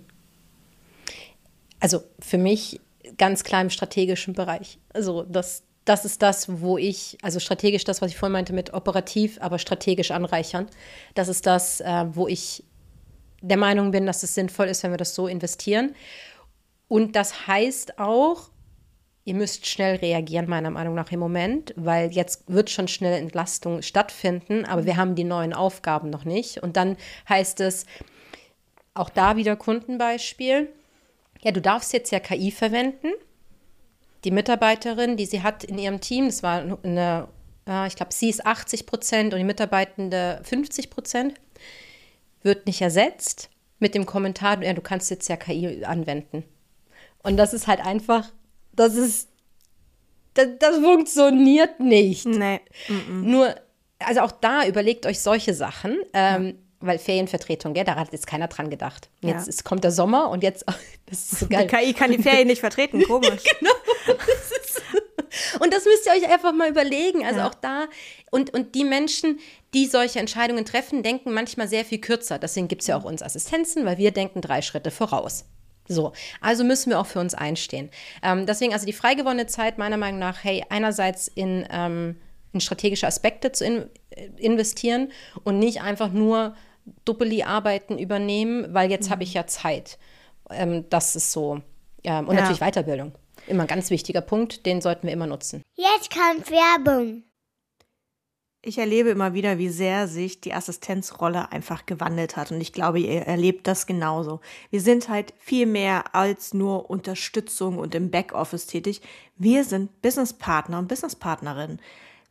Also für mich ganz klar im strategischen Bereich. Also das, das ist das, wo ich, also strategisch das, was ich vorhin meinte mit operativ, aber strategisch anreichern. Das ist das, äh, wo ich der Meinung bin, dass es sinnvoll ist, wenn wir das so investieren. Und das heißt auch, ihr müsst schnell reagieren, meiner Meinung nach im Moment, weil jetzt wird schon schnell Entlastung stattfinden, aber wir haben die neuen Aufgaben noch nicht. Und dann heißt es, auch da wieder Kundenbeispiel, ja, du darfst jetzt ja K I verwenden. Die Mitarbeiterin, die sie hat in ihrem Team, das war eine, ich glaube, sie ist achtzig Prozent und die Mitarbeitende fünfzig Prozent, wird nicht ersetzt mit dem Kommentar, ja, du kannst jetzt ja K I anwenden. Und das ist halt einfach, das ist, das, das funktioniert nicht. Nee. Mm-mm. Nur, also auch da überlegt euch solche Sachen, ähm, ja. weil Ferienvertretung, gell, da hat jetzt keiner dran gedacht. Jetzt ja. ist, kommt der Sommer und jetzt, das ist so geil. Die K I kann die Ferien nicht vertreten, komisch. Genau. Das ist, und das müsst ihr euch einfach mal überlegen. Also ja. auch da, und, und die Menschen, die solche Entscheidungen treffen, denken manchmal sehr viel kürzer. Deswegen gibt es ja auch uns Assistenzen, weil wir denken drei Schritte voraus. So, also müssen wir auch für uns einstehen. Ähm, deswegen also die frei gewonnene Zeit meiner Meinung nach, hey, einerseits in, ähm, in strategische Aspekte zu in, investieren und nicht einfach nur Doppeli-Arbeiten übernehmen, weil jetzt mhm. habe ich ja Zeit. Ähm, das ist so. Ähm, und ja. natürlich Weiterbildung. Immer ein ganz wichtiger Punkt, den sollten wir immer nutzen. Jetzt kommt Werbung. Ich erlebe immer wieder, wie sehr sich die Assistenzrolle einfach gewandelt hat. Und ich glaube, ihr erlebt das genauso. Wir sind halt viel mehr als nur Unterstützung und im Backoffice tätig. Wir sind Businesspartner und Businesspartnerinnen.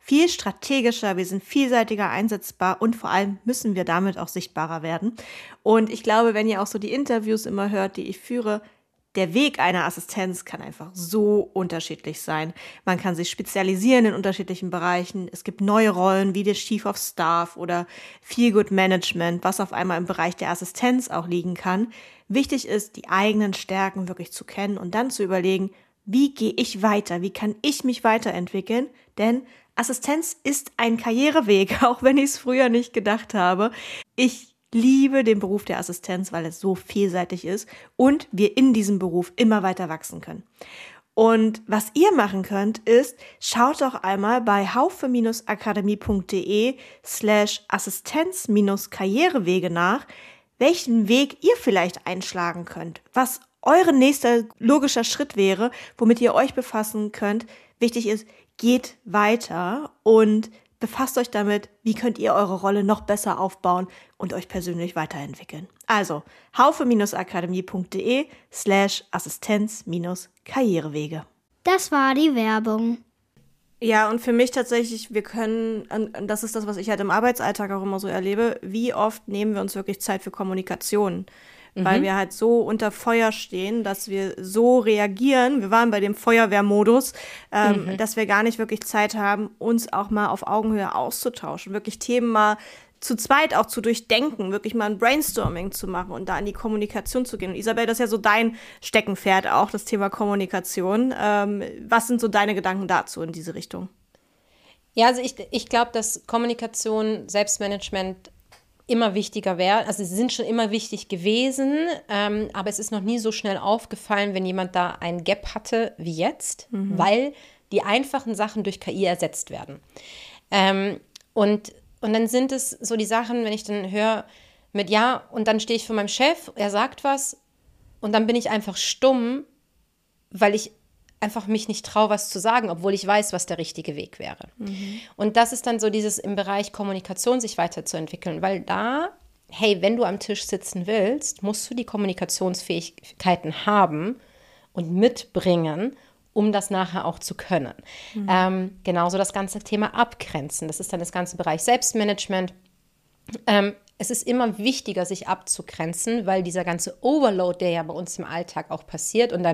viel strategischer, wir sind vielseitiger einsetzbar und vor allem müssen wir damit auch sichtbarer werden. Und ich glaube, wenn ihr auch so die Interviews immer hört, die ich führe, der Weg einer Assistenz kann einfach so unterschiedlich sein. Man kann sich spezialisieren in unterschiedlichen Bereichen. Es gibt neue Rollen wie der Chief of Staff oder Feel-Good Management, was auf einmal im Bereich der Assistenz auch liegen kann. Wichtig ist, die eigenen Stärken wirklich zu kennen und dann zu überlegen, wie gehe ich weiter? Wie kann ich mich weiterentwickeln? Denn Assistenz ist ein Karriereweg, auch wenn ich es früher nicht gedacht habe. Ich liebe den Beruf der Assistenz, weil es so vielseitig ist und wir in diesem Beruf immer weiter wachsen können. Und was ihr machen könnt, ist, schaut doch einmal bei haufe-akademie.de slash Assistenz-Karrierewege nach, welchen Weg ihr vielleicht einschlagen könnt, was eure nächster logischer Schritt wäre, womit ihr euch befassen könnt. Wichtig ist, geht weiter und befasst euch damit, wie könnt ihr eure Rolle noch besser aufbauen und euch persönlich weiterentwickeln. Also haufe-akademie.de slash Assistenz-Karrierewege. Das war die Werbung. Ja, und für mich tatsächlich, wir können, und das ist das, was ich halt im Arbeitsalltag auch immer so erlebe, wie oft nehmen wir uns wirklich Zeit für Kommunikation? Mhm. Weil wir halt so unter Feuer stehen, dass wir so reagieren, wir waren bei dem Feuerwehrmodus, ähm, mhm. dass wir gar nicht wirklich Zeit haben, uns auch mal auf Augenhöhe auszutauschen, wirklich Themen mal zu zweit auch zu durchdenken, wirklich mal ein Brainstorming zu machen und da in die Kommunikation zu gehen. Und Isabel, das ist ja so dein Steckenpferd auch, das Thema Kommunikation. Ähm, was sind so deine Gedanken dazu in diese Richtung? Ja, also ich, ich glaube, dass Kommunikation, Selbstmanagement immer wichtiger werden. Also sie sind schon immer wichtig gewesen, ähm, aber es ist noch nie so schnell aufgefallen, wenn jemand da ein Gap hatte wie jetzt, mhm. weil die einfachen Sachen durch K I ersetzt werden. Ähm, und, und dann sind es so die Sachen, wenn ich dann höre mit ja, und dann stehe ich vor meinem Chef, er sagt was und dann bin ich einfach stumm, weil ich einfach mich nicht traue, was zu sagen, obwohl ich weiß, was der richtige Weg wäre. Mhm. Und das ist dann so dieses im Bereich Kommunikation sich weiterzuentwickeln, weil da, hey, wenn du am Tisch sitzen willst, musst du die Kommunikationsfähigkeiten haben und mitbringen, um das nachher auch zu können. Mhm. Ähm, genauso das ganze Thema Abgrenzen, das ist dann das ganze Bereich Selbstmanagement. Ähm, es ist immer wichtiger, sich abzugrenzen, weil dieser ganze Overload, der ja bei uns im Alltag auch passiert und dann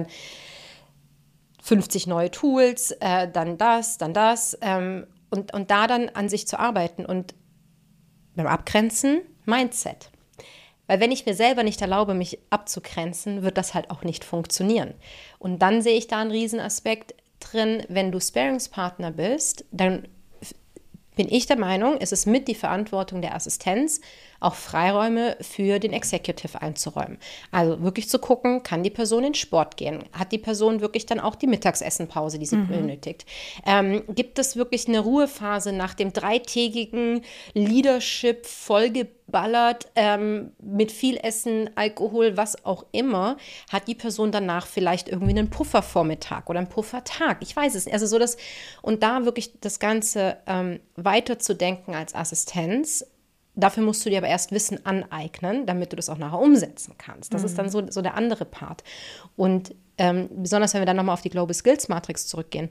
fünfzig neue Tools, äh, dann das, dann das ähm, und, und da dann an sich zu arbeiten und beim Abgrenzen Mindset. Weil wenn ich mir selber nicht erlaube, mich abzugrenzen, wird das halt auch nicht funktionieren. Und dann sehe ich da einen Riesenaspekt drin, wenn du Sparingspartner bist, dann bin ich der Meinung, es ist mit die Verantwortung der Assistenz, auch Freiräume für den Executive einzuräumen. Also wirklich zu gucken, kann die Person in Sport gehen? Hat die Person wirklich dann auch die Mittagsessenpause, die sie mhm. benötigt? Ähm, gibt es wirklich eine Ruhephase nach dem dreitägigen Leadership vollgeballert ähm, mit viel Essen, Alkohol, was auch immer? Hat die Person danach vielleicht irgendwie einen Puffervormittag oder einen Puffertag? Ich weiß es nicht. Also so das, und da wirklich das Ganze ähm, weiterzudenken als Assistenz. Dafür musst du dir aber erst Wissen aneignen, damit du das auch nachher umsetzen kannst. Das mhm. ist dann so, so der andere Part. Und ähm, besonders, wenn wir dann nochmal auf die Global Skills Matrix zurückgehen.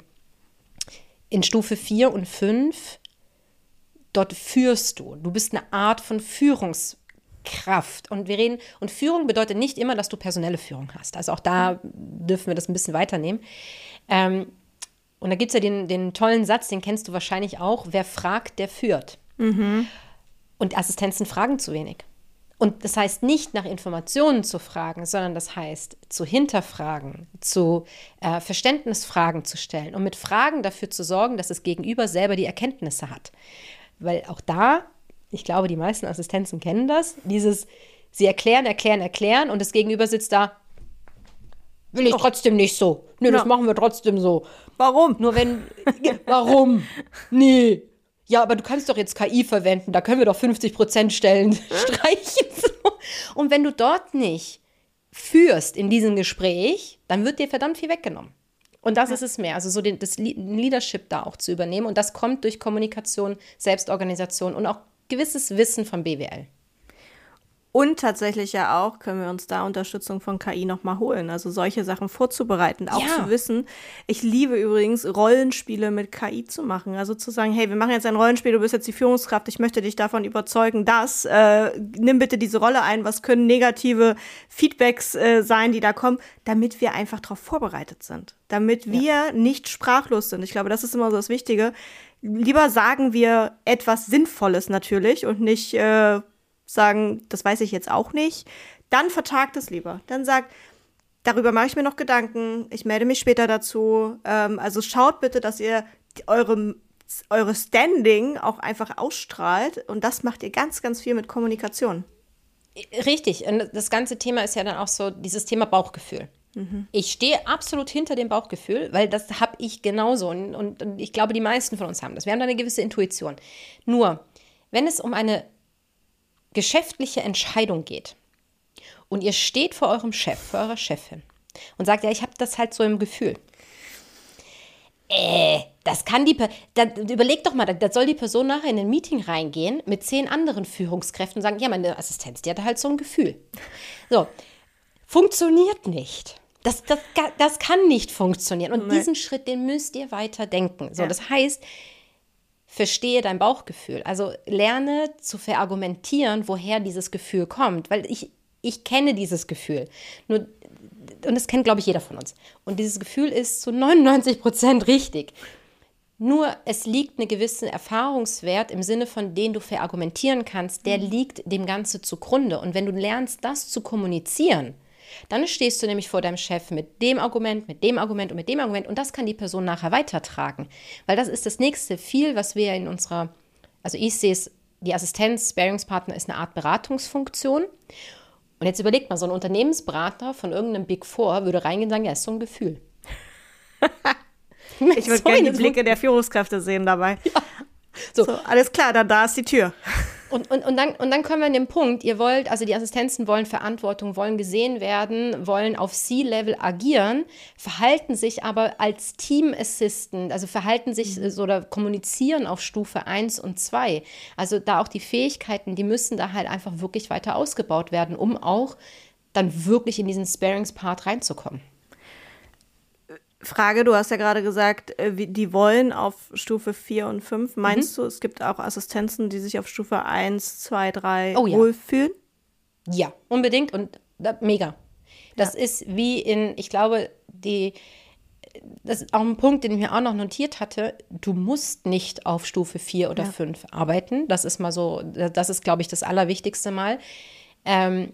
In Stufe vier und fünf, dort führst du. Du bist eine Art von Führungskraft. Und wir reden, und Führung bedeutet nicht immer, dass du personelle Führung hast. Also auch da dürfen wir das ein bisschen weiternehmen. Ähm, und da gibt es ja den, den tollen Satz, den kennst du wahrscheinlich auch, wer fragt, der führt. Mhm. Und Assistenzen fragen zu wenig. Und das heißt nicht nach Informationen zu fragen, sondern das heißt zu hinterfragen, zu äh, Verständnisfragen zu stellen und mit Fragen dafür zu sorgen, dass das Gegenüber selber die Erkenntnisse hat. Weil auch da, ich glaube, die meisten Assistenzen kennen das, dieses, sie erklären, erklären, erklären und das Gegenüber sitzt da, will ich Doch. trotzdem nicht so. Nö, ja. das machen wir trotzdem so. Warum? Nur wenn, warum? Nee. Ja, aber du kannst doch jetzt K I verwenden, da können wir doch fünfzig Prozent Stellen streichen. Und wenn du dort nicht führst in diesem Gespräch, dann wird dir verdammt viel weggenommen. Und das ja. ist es mehr, also so den, das Leadership da auch zu übernehmen. Und das kommt durch Kommunikation, Selbstorganisation und auch gewisses Wissen vom B W L. Und tatsächlich ja auch können wir uns da Unterstützung von K I nochmal holen. Also solche Sachen vorzubereiten, auch Ja. zu wissen. Ich liebe übrigens, Rollenspiele mit K I zu machen. Also zu sagen, hey, wir machen jetzt ein Rollenspiel, du bist jetzt die Führungskraft, ich möchte dich davon überzeugen, dass, äh, nimm bitte diese Rolle ein, was können negative Feedbacks äh, sein, die da kommen, damit wir einfach darauf vorbereitet sind. Damit wir ja. nicht sprachlos sind. Ich glaube, das ist immer so das Wichtige. Lieber sagen wir etwas Sinnvolles natürlich und nicht äh, sagen, das weiß ich jetzt auch nicht, dann vertagt es lieber. Dann sagt, darüber mache ich mir noch Gedanken, ich melde mich später dazu. Ähm, also schaut bitte, dass ihr eure, eure Standing auch einfach ausstrahlt und das macht ihr ganz, ganz viel mit Kommunikation. Richtig, und das ganze Thema ist ja dann auch so dieses Thema Bauchgefühl. Mhm. Ich stehe absolut hinter dem Bauchgefühl, weil das habe ich genauso und, und, und ich glaube, die meisten von uns haben das. Wir haben da eine gewisse Intuition. Nur, wenn es um eine geschäftliche Entscheidung geht und ihr steht vor eurem Chef, vor eurer Chefin und sagt, ja, ich habe das halt so im Gefühl. Äh, das kann die, per- da, überleg doch mal, da, da soll die Person nachher in ein Meeting reingehen mit zehn anderen Führungskräften und sagen, ja, meine Assistenz, die hatte halt so ein Gefühl. So, funktioniert nicht. Das, das, das kann nicht funktionieren. Und Nee. diesen Schritt, den müsst ihr weiter denken. So, Ja. das heißt, verstehe dein Bauchgefühl. Also lerne zu verargumentieren, woher dieses Gefühl kommt. Weil ich, ich kenne dieses Gefühl. Nur, und das kennt, glaube ich, jeder von uns. Und dieses Gefühl ist zu neunundneunzig Prozent richtig. Nur es liegt ein gewisser Erfahrungswert im Sinne von, den du verargumentieren kannst, der liegt dem Ganze zugrunde. Und wenn du lernst, das zu kommunizieren, dann stehst du nämlich vor deinem Chef mit dem Argument, mit dem Argument und mit dem Argument und das kann die Person nachher weitertragen. Weil das ist das nächste viel, was wir in unserer, also ich sehe es, die Assistenz, Sparingspartner ist eine Art Beratungsfunktion. Und jetzt überlegt mal, so ein Unternehmensberater von irgendeinem Big Four würde reingehen und sagen, ja, ist so ein Gefühl. Ich würde gerne die Blicke der Führungskräfte sehen dabei. Ja. So. So, alles klar, dann da ist die Tür. Und, und, und, dann, und dann kommen wir an den Punkt, ihr wollt, also die Assistenzen wollen Verantwortung, wollen gesehen werden, wollen auf C-Level agieren, verhalten sich aber als Team-Assistant, also verhalten sich mhm. oder kommunizieren auf Stufe eins und zwei. Also da auch die Fähigkeiten, die müssen da halt einfach wirklich weiter ausgebaut werden, um auch dann wirklich in diesen Sparings-Part reinzukommen. Frage, du hast ja gerade gesagt, äh, wie- die wollen auf Stufe vier und fünf. Meinst du, es gibt auch Assistenzen, die sich auf Stufe eins, zwei, drei Oh ja. wohlfühlen? Ja, unbedingt und da, mega. Das ist wie in, ich glaube, die, das ist auch ein Punkt, den ich mir auch noch notiert hatte, du musst nicht auf Stufe vier oder Ja. fünf arbeiten. Das ist mal so, das ist, glaube ich, das Allerwichtigste mal. Ähm,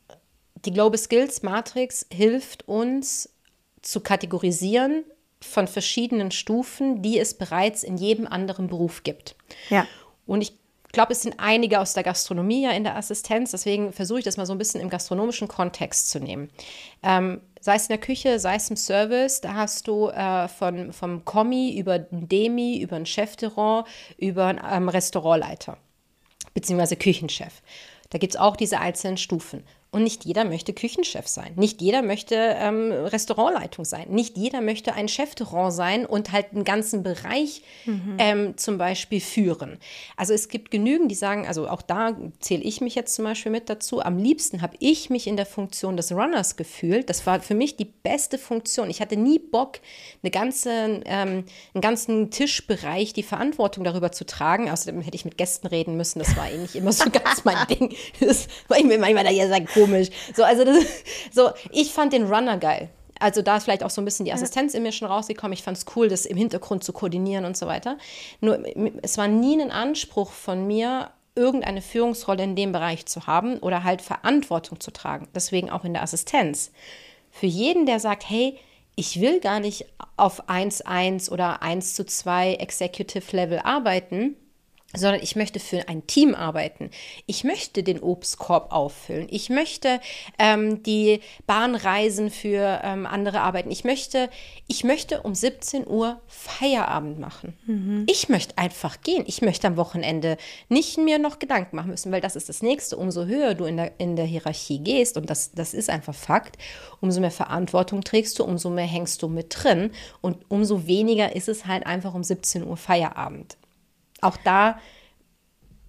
die Global Skills Matrix hilft uns zu kategorisieren von verschiedenen Stufen, die es bereits in jedem anderen Beruf gibt. Ja. Und ich glaube, es sind einige aus der Gastronomie ja in der Assistenz, deswegen versuche ich das mal so ein bisschen im gastronomischen Kontext zu nehmen. Ähm, sei es in der Küche, sei es im Service, da hast du äh, von, vom Kommi über den Demi, über einen Chef de rang, über einen ähm, Restaurantleiter, beziehungsweise Küchenchef. Da gibt es auch diese einzelnen Stufen. Und nicht jeder möchte Küchenchef sein. Nicht jeder möchte ähm, Restaurantleitung sein. Nicht jeder möchte ein Chef de rang sein und halt einen ganzen Bereich mhm. ähm, zum Beispiel führen. Also es gibt genügend, die sagen, also auch da zähle ich mich jetzt zum Beispiel mit dazu. Am liebsten habe ich mich in der Funktion des Runners gefühlt. Das war für mich die beste Funktion. Ich hatte nie Bock, eine ganze, ähm, einen ganzen Tischbereich, die Verantwortung darüber zu tragen. Außerdem hätte ich mit Gästen reden müssen. Das war eigentlich immer so ganz mein Ding. Das war ich mir manchmal da ja sagen, komisch. So, also das, so, ich fand den Runner geil. Also da ist vielleicht auch so ein bisschen die Assistenz in mir schon rausgekommen. Ich fand es cool, das im Hintergrund zu koordinieren und so weiter. Nur es war nie ein Anspruch von mir, irgendeine Führungsrolle in dem Bereich zu haben oder halt Verantwortung zu tragen. Deswegen auch in der Assistenz. Für jeden, der sagt, hey, ich will gar nicht auf eins Punkt eins oder eins zu zwei Executive Level arbeiten, sondern ich möchte für ein Team arbeiten. Ich möchte den Obstkorb auffüllen. Ich möchte ähm, die Bahnreisen für ähm, andere arbeiten. Ich möchte, ich möchte um siebzehn Uhr Feierabend machen. Mhm. Ich möchte einfach gehen. Ich möchte am Wochenende nicht mir noch Gedanken machen müssen, weil das ist das Nächste. Umso höher du in der, in der Hierarchie gehst, und das, das ist einfach Fakt, umso mehr Verantwortung trägst du, umso mehr hängst du mit drin und umso weniger ist es halt einfach um siebzehn Uhr Feierabend. Auch da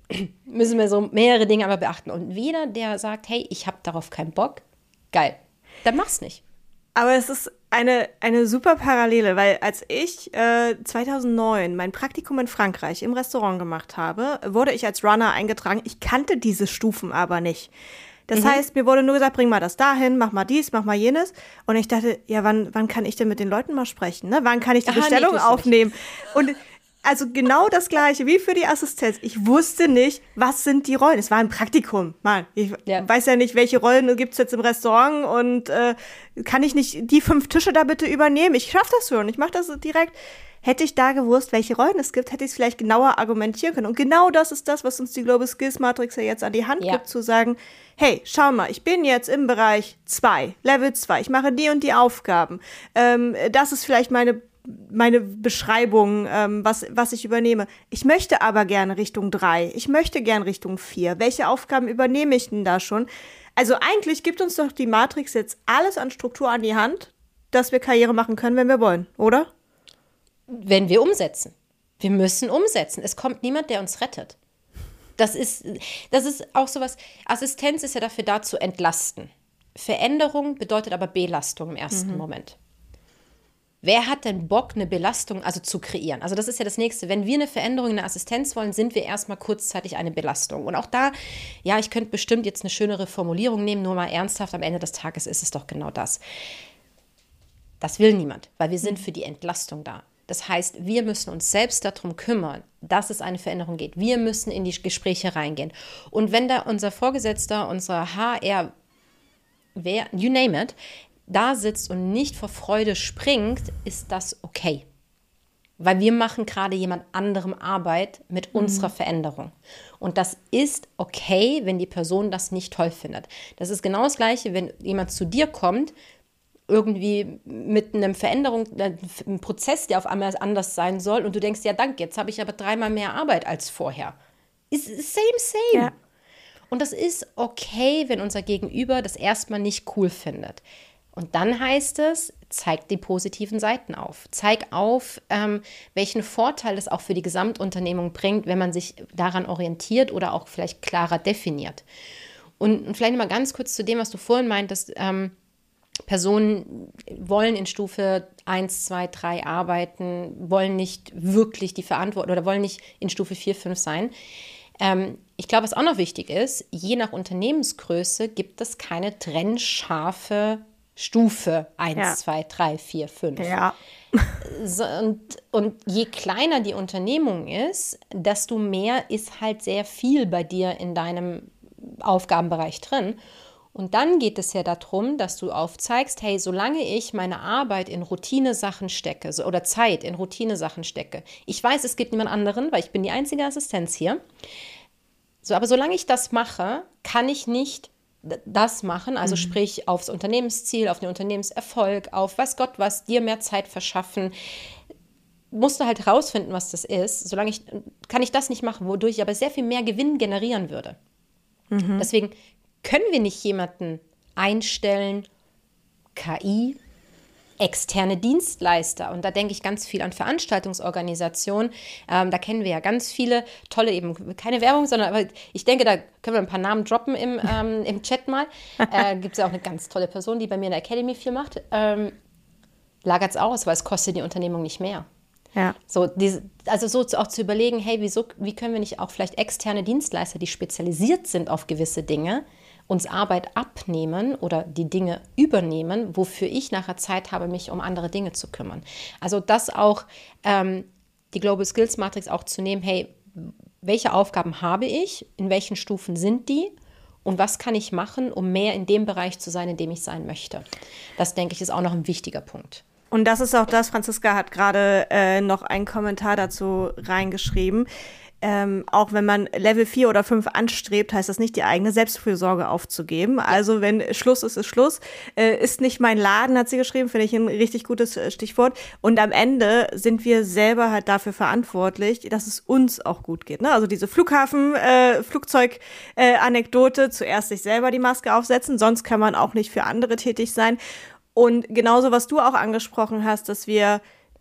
müssen wir so mehrere Dinge aber beachten. Und jeder, der sagt, hey, ich habe darauf keinen Bock, geil, dann mach's nicht. Aber es ist eine, eine super Parallele, weil als ich äh, zweitausendneun mein Praktikum in Frankreich im Restaurant gemacht habe, wurde ich als Runner eingetragen. Ich kannte diese Stufen aber nicht. Das mhm. heißt, mir wurde nur gesagt, bring mal das dahin, mach mal dies, mach mal jenes. Und ich dachte, ja, wann, wann kann ich denn mit den Leuten mal sprechen? Ne? Wann kann ich die Aha, Bestellung nee, aufnehmen? Und also genau das Gleiche wie für die Assistenz. Ich wusste nicht, was sind die Rollen. Es war ein Praktikum. Mann, ich ja. weiß ja nicht, welche Rollen gibt es jetzt im Restaurant und äh, kann ich nicht die fünf Tische da bitte übernehmen? Ich schaffe das schon, ich mache das direkt. Hätte ich da gewusst, welche Rollen es gibt, hätte ich es vielleicht genauer argumentieren können. Und genau das ist das, was uns die Global Skills Matrix ja jetzt an die Hand ja. gibt, zu sagen, hey, schau mal, ich bin jetzt im Bereich zwei, Level zwei, ich mache die und die Aufgaben. Ähm, das ist vielleicht meine meine Beschreibung, ähm, was, was ich übernehme. Ich möchte aber gerne Richtung drei. Ich möchte gerne Richtung vier. Welche Aufgaben übernehme ich denn da schon? Also eigentlich gibt uns doch die Matrix jetzt alles an Struktur an die Hand, dass wir Karriere machen können, wenn wir wollen, oder? Wenn wir umsetzen. Wir müssen umsetzen. Es kommt niemand, der uns rettet. Das ist, das ist auch sowas, Assistenz ist ja dafür da, zu entlasten. Veränderung bedeutet aber Belastung im ersten mhm. Moment. Wer hat denn Bock, eine Belastung also zu kreieren? Also das ist ja das Nächste. Wenn wir eine Veränderung in der Assistenz wollen, sind wir erstmal kurzzeitig eine Belastung. Und auch da, ja, ich könnte bestimmt jetzt eine schönere Formulierung nehmen, nur mal ernsthaft, am Ende des Tages ist es doch genau das. Das will niemand, weil wir sind für die Entlastung da. Das heißt, wir müssen uns selbst darum kümmern, dass es eine Veränderung geht. Wir müssen in die Gespräche reingehen. Und wenn da unser Vorgesetzter, unser H R, wer, you name it, da sitzt und nicht vor Freude springt, ist das okay. Weil wir machen gerade jemand anderem Arbeit mit mhm. unserer Veränderung. Und das ist okay, wenn die Person das nicht toll findet. Das ist genau das Gleiche, wenn jemand zu dir kommt, irgendwie mit einem Veränderung, einem Prozess, der auf einmal anders sein soll und du denkst, ja danke, jetzt habe ich aber dreimal mehr Arbeit als vorher. Ist same, same. Ja. Und das ist okay, wenn unser Gegenüber das erstmal nicht cool findet. Und dann heißt es, zeig die positiven Seiten auf. Zeig auf, ähm, welchen Vorteil es auch für die Gesamtunternehmung bringt, wenn man sich daran orientiert oder auch vielleicht klarer definiert. Und, und vielleicht mal ganz kurz zu dem, was du vorhin meintest, ähm, Personen wollen in Stufe eins, zwei, drei arbeiten, wollen nicht wirklich die Verantwortung oder wollen nicht in Stufe vier, fünf sein. Ähm, ich glaube, was auch noch wichtig ist, je nach Unternehmensgröße gibt es keine trennscharfe Stufe eins, zwei, drei, vier, fünf. Ja. So, und, und je kleiner die Unternehmung ist, desto mehr ist halt sehr viel bei dir in deinem Aufgabenbereich drin. Und dann geht es ja darum, dass du aufzeigst, hey, solange ich meine Arbeit in Routinesachen stecke so, oder Zeit in Routinesachen stecke, ich weiß, es gibt niemand anderen, weil ich bin die einzige Assistenz hier, so, aber solange ich das mache, kann ich nicht das machen, also mhm. sprich aufs Unternehmensziel, auf den Unternehmenserfolg, auf weiß Gott was, dir mehr Zeit verschaffen, musst du halt rausfinden, was das ist. Solange ich, kann ich das nicht machen, wodurch ich aber sehr viel mehr Gewinn generieren würde. Mhm. Deswegen können wir nicht jemanden einstellen, K I, externe Dienstleister. Und da denke ich ganz viel an Veranstaltungsorganisationen. Ähm, da kennen wir ja ganz viele tolle, eben keine Werbung, sondern aber ich denke, da können wir ein paar Namen droppen im, ähm, im Chat mal. Äh, gibt es ja auch eine ganz tolle Person, die bei mir in der Academy viel macht. Ähm, Lagert es aus, weil es kostet die Unternehmung nicht mehr. Ja. So, diese, also so auch zu überlegen, hey, wieso, wie können wir nicht auch vielleicht externe Dienstleister, die spezialisiert sind auf gewisse Dinge, uns Arbeit abnehmen oder die Dinge übernehmen, wofür ich nachher Zeit habe, mich um andere Dinge zu kümmern. Also das auch, ähm, die Global Skills Matrix auch zu nehmen, hey, welche Aufgaben habe ich, in welchen Stufen sind die und was kann ich machen, um mehr in dem Bereich zu sein, in dem ich sein möchte. Das, denke ich, ist auch noch ein wichtiger Punkt. Und das ist auch das, Franziska hat gerade äh, noch einen Kommentar dazu reingeschrieben. Ähm, auch wenn man Level vier oder fünf anstrebt, heißt das nicht, die eigene Selbstfürsorge aufzugeben. Also wenn Schluss ist, ist Schluss. Äh, ist nicht mein Laden, hat sie geschrieben, finde ich ein richtig gutes Stichwort. Und am Ende sind wir selber halt dafür verantwortlich, dass es uns auch gut geht. Ne? Also diese Flughafen, äh, Flugzeug-Anekdote, äh, zuerst sich selber die Maske aufsetzen, sonst kann man auch nicht für andere tätig sein. Und genauso, was du auch angesprochen hast, dass wir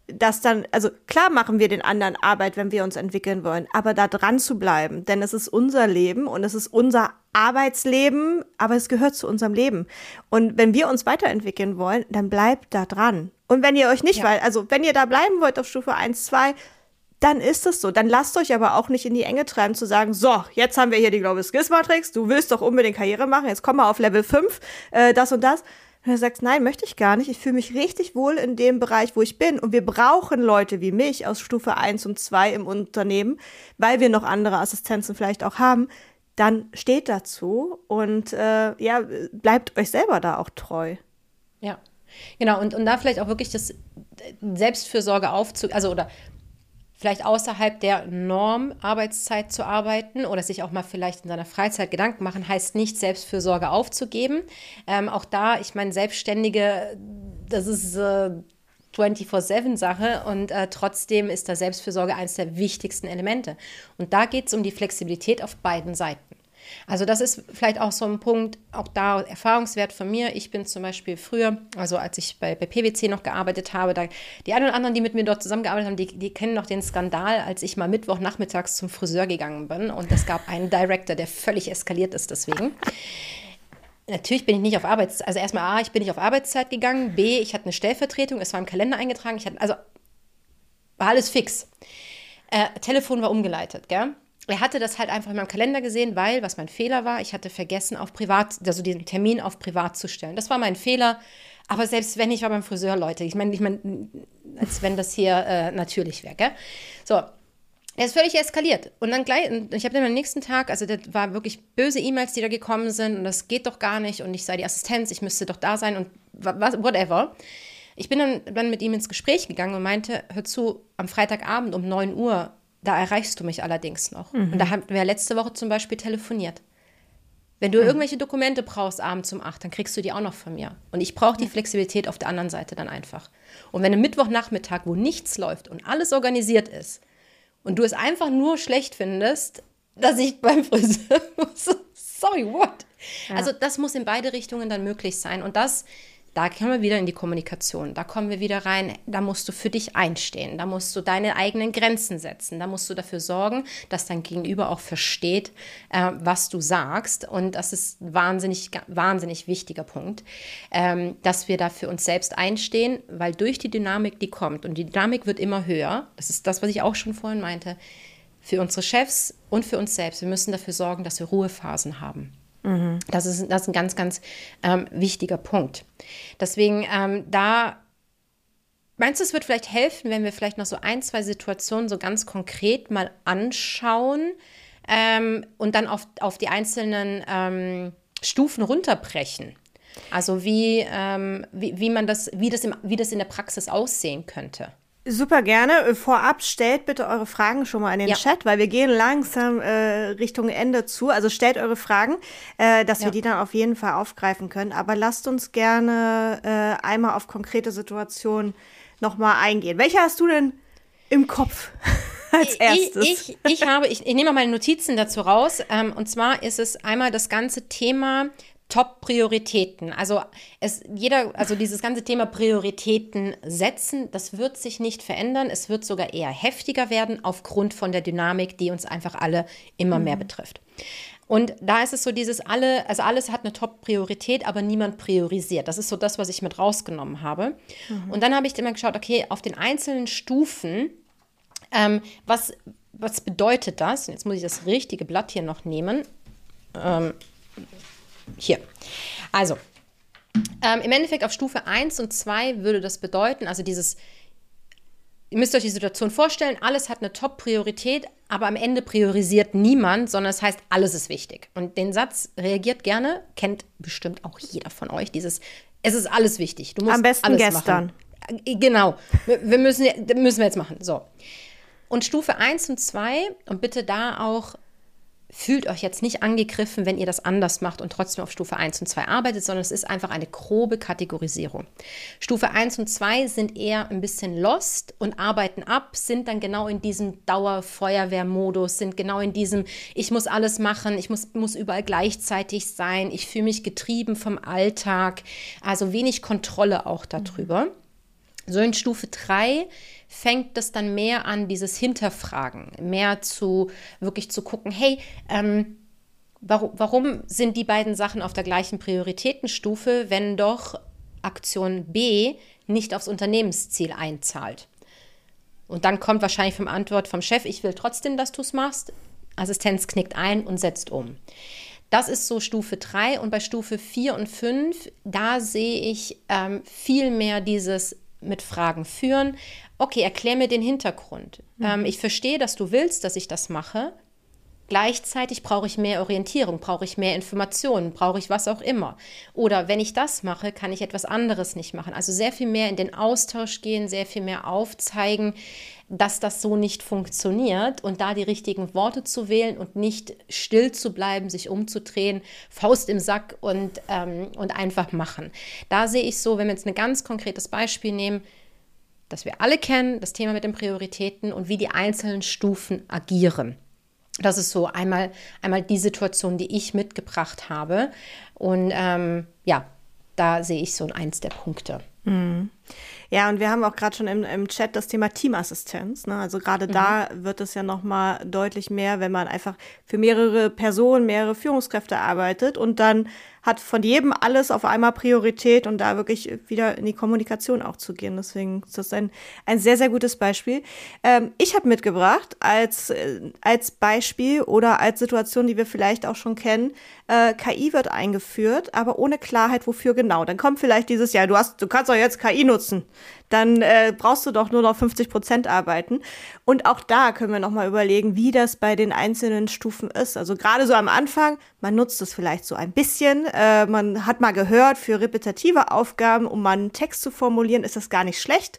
dass dann, also klar machen wir den anderen Arbeit, wenn wir uns entwickeln wollen, aber da dran zu bleiben, denn es ist unser Leben und es ist unser Arbeitsleben, aber es gehört zu unserem Leben. Und wenn wir uns weiterentwickeln wollen, dann bleibt da dran. Und wenn ihr euch nicht, ja. weil, also wenn ihr da bleiben wollt auf Stufe eins, zwei, dann ist es so. Dann lasst euch aber auch nicht in die Enge treiben, zu sagen, so, jetzt haben wir hier die Global Skills Matrix, du willst doch unbedingt Karriere machen, jetzt komm mal auf Level fünf, äh, das und das. Und du sagst, nein, möchte ich gar nicht. Ich fühle mich richtig wohl in dem Bereich, wo ich bin. Und wir brauchen Leute wie mich aus Stufe eins und zwei im Unternehmen, weil wir noch andere Assistenzen vielleicht auch haben. Dann steht dazu und äh, ja, bleibt euch selber da auch treu. Ja, genau. Und, und da vielleicht auch wirklich das Selbstfürsorge aufzu... Also, oder vielleicht außerhalb der Norm Arbeitszeit zu arbeiten oder sich auch mal vielleicht in seiner Freizeit Gedanken machen, heißt nicht, Selbstfürsorge aufzugeben. Ähm, auch da, ich meine, Selbstständige, das ist äh, vierundzwanzig sieben Sache und äh, trotzdem ist da Selbstfürsorge eines der wichtigsten Elemente. Und da geht es um die Flexibilität auf beiden Seiten. Also das ist vielleicht auch so ein Punkt, auch da Erfahrungswert von mir. Ich bin zum Beispiel früher, also als ich bei, bei P W C noch gearbeitet habe, da, die einen oder anderen, die mit mir dort zusammengearbeitet haben, die, die kennen noch den Skandal, als ich mal Mittwochnachmittags zum Friseur gegangen bin und es gab einen Director, der völlig eskaliert ist deswegen. Natürlich bin ich nicht auf Arbeitszeit, also erstmal A, ich bin nicht auf Arbeitszeit gegangen, B, ich hatte eine Stellvertretung, es war im Kalender eingetragen, ich hatte, also war alles fix. Äh, Telefon war umgeleitet, gell? Er hatte das halt einfach in meinem Kalender gesehen, weil, was mein Fehler war, ich hatte vergessen, auf Privat, also den Termin auf Privat zu stellen. Das war mein Fehler, aber selbst wenn, ich war beim Friseur, Leute, ich meine, ich meine, als wenn das hier äh, natürlich wäre, gell? So, er ist völlig eskaliert. Und dann gleich, ich habe dann am nächsten Tag, also das war wirklich böse E-Mails, die da gekommen sind und das geht doch gar nicht und ich sei die Assistenz, ich müsste doch da sein und was, whatever. Ich bin dann, dann mit ihm ins Gespräch gegangen und meinte, hör zu, am Freitagabend um neun Uhr, da erreichst du mich allerdings noch. Mhm. Und da haben wir letzte Woche zum Beispiel telefoniert. Wenn du mhm. irgendwelche Dokumente brauchst abends um acht, dann kriegst du die auch noch von mir. Und ich brauche die Flexibilität auf der anderen Seite dann einfach. Und wenn am Mittwochnachmittag, wo nichts läuft und alles organisiert ist und du es einfach nur schlecht findest, dass ich beim Friseur muss, sorry, what? Ja. Also das muss in beide Richtungen dann möglich sein. Und das Da kommen wir wieder in die Kommunikation, da kommen wir wieder rein, da musst du für dich einstehen, da musst du deine eigenen Grenzen setzen, da musst du dafür sorgen, dass dein Gegenüber auch versteht, äh, was du sagst und das ist ein wahnsinnig, wahnsinnig wichtiger Punkt, ähm, dass wir da für uns selbst einstehen, weil durch die Dynamik, die kommt und die Dynamik wird immer höher, das ist das, was ich auch schon vorhin meinte, für unsere Chefs und für uns selbst, wir müssen dafür sorgen, dass wir Ruhephasen haben. Mhm. Das ist, das ist ein ganz, ganz ähm, wichtiger Punkt. Deswegen, ähm, da, meinst du, es wird vielleicht helfen, wenn wir vielleicht noch so ein, zwei Situationen so ganz konkret mal anschauen ähm, und dann auf, auf die einzelnen ähm, Stufen runterbrechen? Also wie, ähm, wie, wie man das, wie das, im, wie das in der Praxis aussehen könnte. Super gerne. Vorab stellt bitte eure Fragen schon mal in den ja. Chat, weil wir gehen langsam äh, Richtung Ende zu. Also stellt eure Fragen, äh, dass ja. wir die dann auf jeden Fall aufgreifen können. Aber lasst uns gerne äh, einmal auf konkrete Situationen nochmal eingehen. Welche hast du denn im Kopf als erstes? Ich, ich, ich habe, ich, ich nehme mal meine Notizen dazu raus. Ähm, und zwar ist es einmal das ganze Thema Top-Prioritäten. Also es jeder, also dieses ganze Thema Prioritäten setzen, das wird sich nicht verändern. Es wird sogar eher heftiger werden aufgrund von der Dynamik, die uns einfach alle immer mhm. mehr betrifft. Und da ist es so dieses alle, also alles hat eine Top-Priorität, aber niemand priorisiert. Das ist so das, was ich mit rausgenommen habe. Mhm. Und dann habe ich immer geschaut, okay, auf den einzelnen Stufen, ähm, was, was bedeutet das? Jetzt muss ich das richtige Blatt hier noch nehmen. Ähm, Hier. Also, ähm, im Endeffekt auf Stufe eins und zwei würde das bedeuten, also dieses, ihr müsst euch die Situation vorstellen, alles hat eine Top-Priorität, aber am Ende priorisiert niemand, sondern es heißt, alles ist wichtig. Und den Satz reagiert gerne, kennt bestimmt auch jeder von euch, dieses, es ist alles wichtig. Du musst am besten alles gestern. Machen. Genau, wir müssen, müssen wir jetzt machen. So. Und Stufe eins und zwei, und bitte da auch, fühlt euch jetzt nicht angegriffen, wenn ihr das anders macht und trotzdem auf Stufe eins und zwei arbeitet, sondern es ist einfach eine grobe Kategorisierung. Stufe eins und zwei sind eher ein bisschen lost und arbeiten ab, sind dann genau in diesem Dauerfeuerwehrmodus, sind genau in diesem, ich muss alles machen, ich muss, muss überall gleichzeitig sein, ich fühle mich getrieben vom Alltag, also wenig Kontrolle auch darüber. Mhm. So in Stufe drei fängt das dann mehr an, dieses Hinterfragen, mehr zu wirklich zu gucken, hey, ähm, warum, warum sind die beiden Sachen auf der gleichen Prioritätenstufe, wenn doch Aktion B nicht aufs Unternehmensziel einzahlt? Und dann kommt wahrscheinlich vom Antwort vom Chef, ich will trotzdem, dass du es machst. Assistenz knickt ein und setzt um. Das ist so Stufe drei und bei Stufe vier und fünf, da sehe ich ähm, viel mehr dieses mit Fragen führen. Okay, erklär mir den Hintergrund. Mhm. Ähm, ich verstehe, dass du willst, dass ich das mache. Gleichzeitig brauche ich mehr Orientierung, brauche ich mehr Informationen, brauche ich was auch immer. Oder wenn ich das mache, kann ich etwas anderes nicht machen. Also sehr viel mehr in den Austausch gehen, sehr viel mehr aufzeigen, dass das so nicht funktioniert und da die richtigen Worte zu wählen und nicht still zu bleiben, sich umzudrehen, Faust im Sack und, ähm, und einfach machen. Da sehe ich so, wenn wir jetzt ein ganz konkretes Beispiel nehmen, dass wir alle kennen, das Thema mit den Prioritäten und wie die einzelnen Stufen agieren. Das ist so einmal, einmal die Situation, die ich mitgebracht habe. Und ähm, ja, da sehe ich so eins der Punkte. Mhm. Ja, und wir haben auch gerade schon im, im Chat das Thema Teamassistenz. Ne? Also gerade mhm. da wird es ja nochmal deutlich mehr, wenn man einfach für mehrere Personen, mehrere Führungskräfte arbeitet und dann hat von jedem alles auf einmal Priorität und da wirklich wieder in die Kommunikation auch zu gehen. Deswegen ist das ein, ein sehr, sehr gutes Beispiel. Ähm, ich habe mitgebracht als, äh, als Beispiel oder als Situation, die wir vielleicht auch schon kennen, äh, K I wird eingeführt, aber ohne Klarheit, wofür genau. Dann kommt vielleicht dieses Jahr, du hast, du kannst doch jetzt K I nutzen. Dann äh, brauchst du doch nur noch fünfzig Prozent arbeiten. Und auch da können wir nochmal überlegen, wie das bei den einzelnen Stufen ist. Also gerade so am Anfang, man nutzt es vielleicht so ein bisschen. Äh, man hat mal gehört, für repetitive Aufgaben, um mal einen Text zu formulieren, ist das gar nicht schlecht.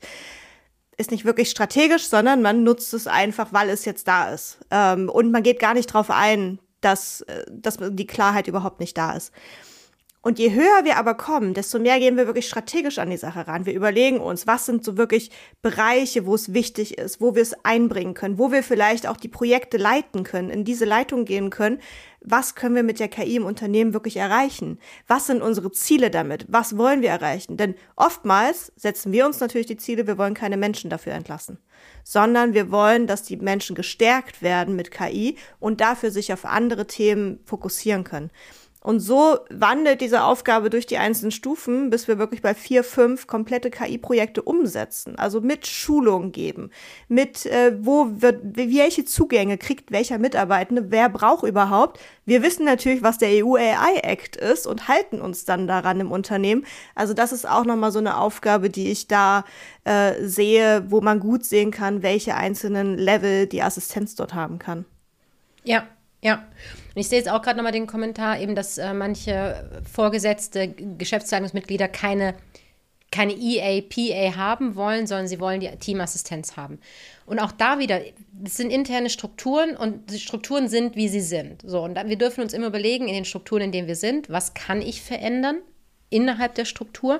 Ist nicht wirklich strategisch, sondern man nutzt es einfach, weil es jetzt da ist. Ähm, und man geht gar nicht drauf ein, dass, dass die Klarheit überhaupt nicht da ist. Und je höher wir aber kommen, desto mehr gehen wir wirklich strategisch an die Sache ran. Wir überlegen uns, was sind so wirklich Bereiche, wo es wichtig ist, wo wir es einbringen können, wo wir vielleicht auch die Projekte leiten können, in diese Leitung gehen können. Was können wir mit der K I im Unternehmen wirklich erreichen? Was sind unsere Ziele damit? Was wollen wir erreichen? Denn oftmals setzen wir uns natürlich die Ziele, wir wollen keine Menschen dafür entlassen, sondern wir wollen, dass die Menschen gestärkt werden mit K I und dafür sich auf andere Themen fokussieren können. Und so wandelt diese Aufgabe durch die einzelnen Stufen, bis wir wirklich bei vier, fünf komplette K I-Projekte umsetzen. Also mit Schulung geben, mit äh, wo wird, welche Zugänge kriegt welcher Mitarbeitende, wer braucht überhaupt. Wir wissen natürlich, was der E U A I-Act ist und halten uns dann daran im Unternehmen. Also das ist auch nochmal so eine Aufgabe, die ich da äh, sehe, wo man gut sehen kann, welche einzelnen Level die Assistenz dort haben kann. Ja. Ja, und ich sehe jetzt auch gerade nochmal den Kommentar, eben, dass äh, manche vorgesetzte Geschäftsleitungsmitglieder keine, keine E A, P A haben wollen, sondern sie wollen die Teamassistenz haben. Und auch da wieder, das sind interne Strukturen und die Strukturen sind, wie sie sind. So, und dann, wir dürfen uns immer überlegen, in den Strukturen, in denen wir sind, was kann ich verändern innerhalb der Struktur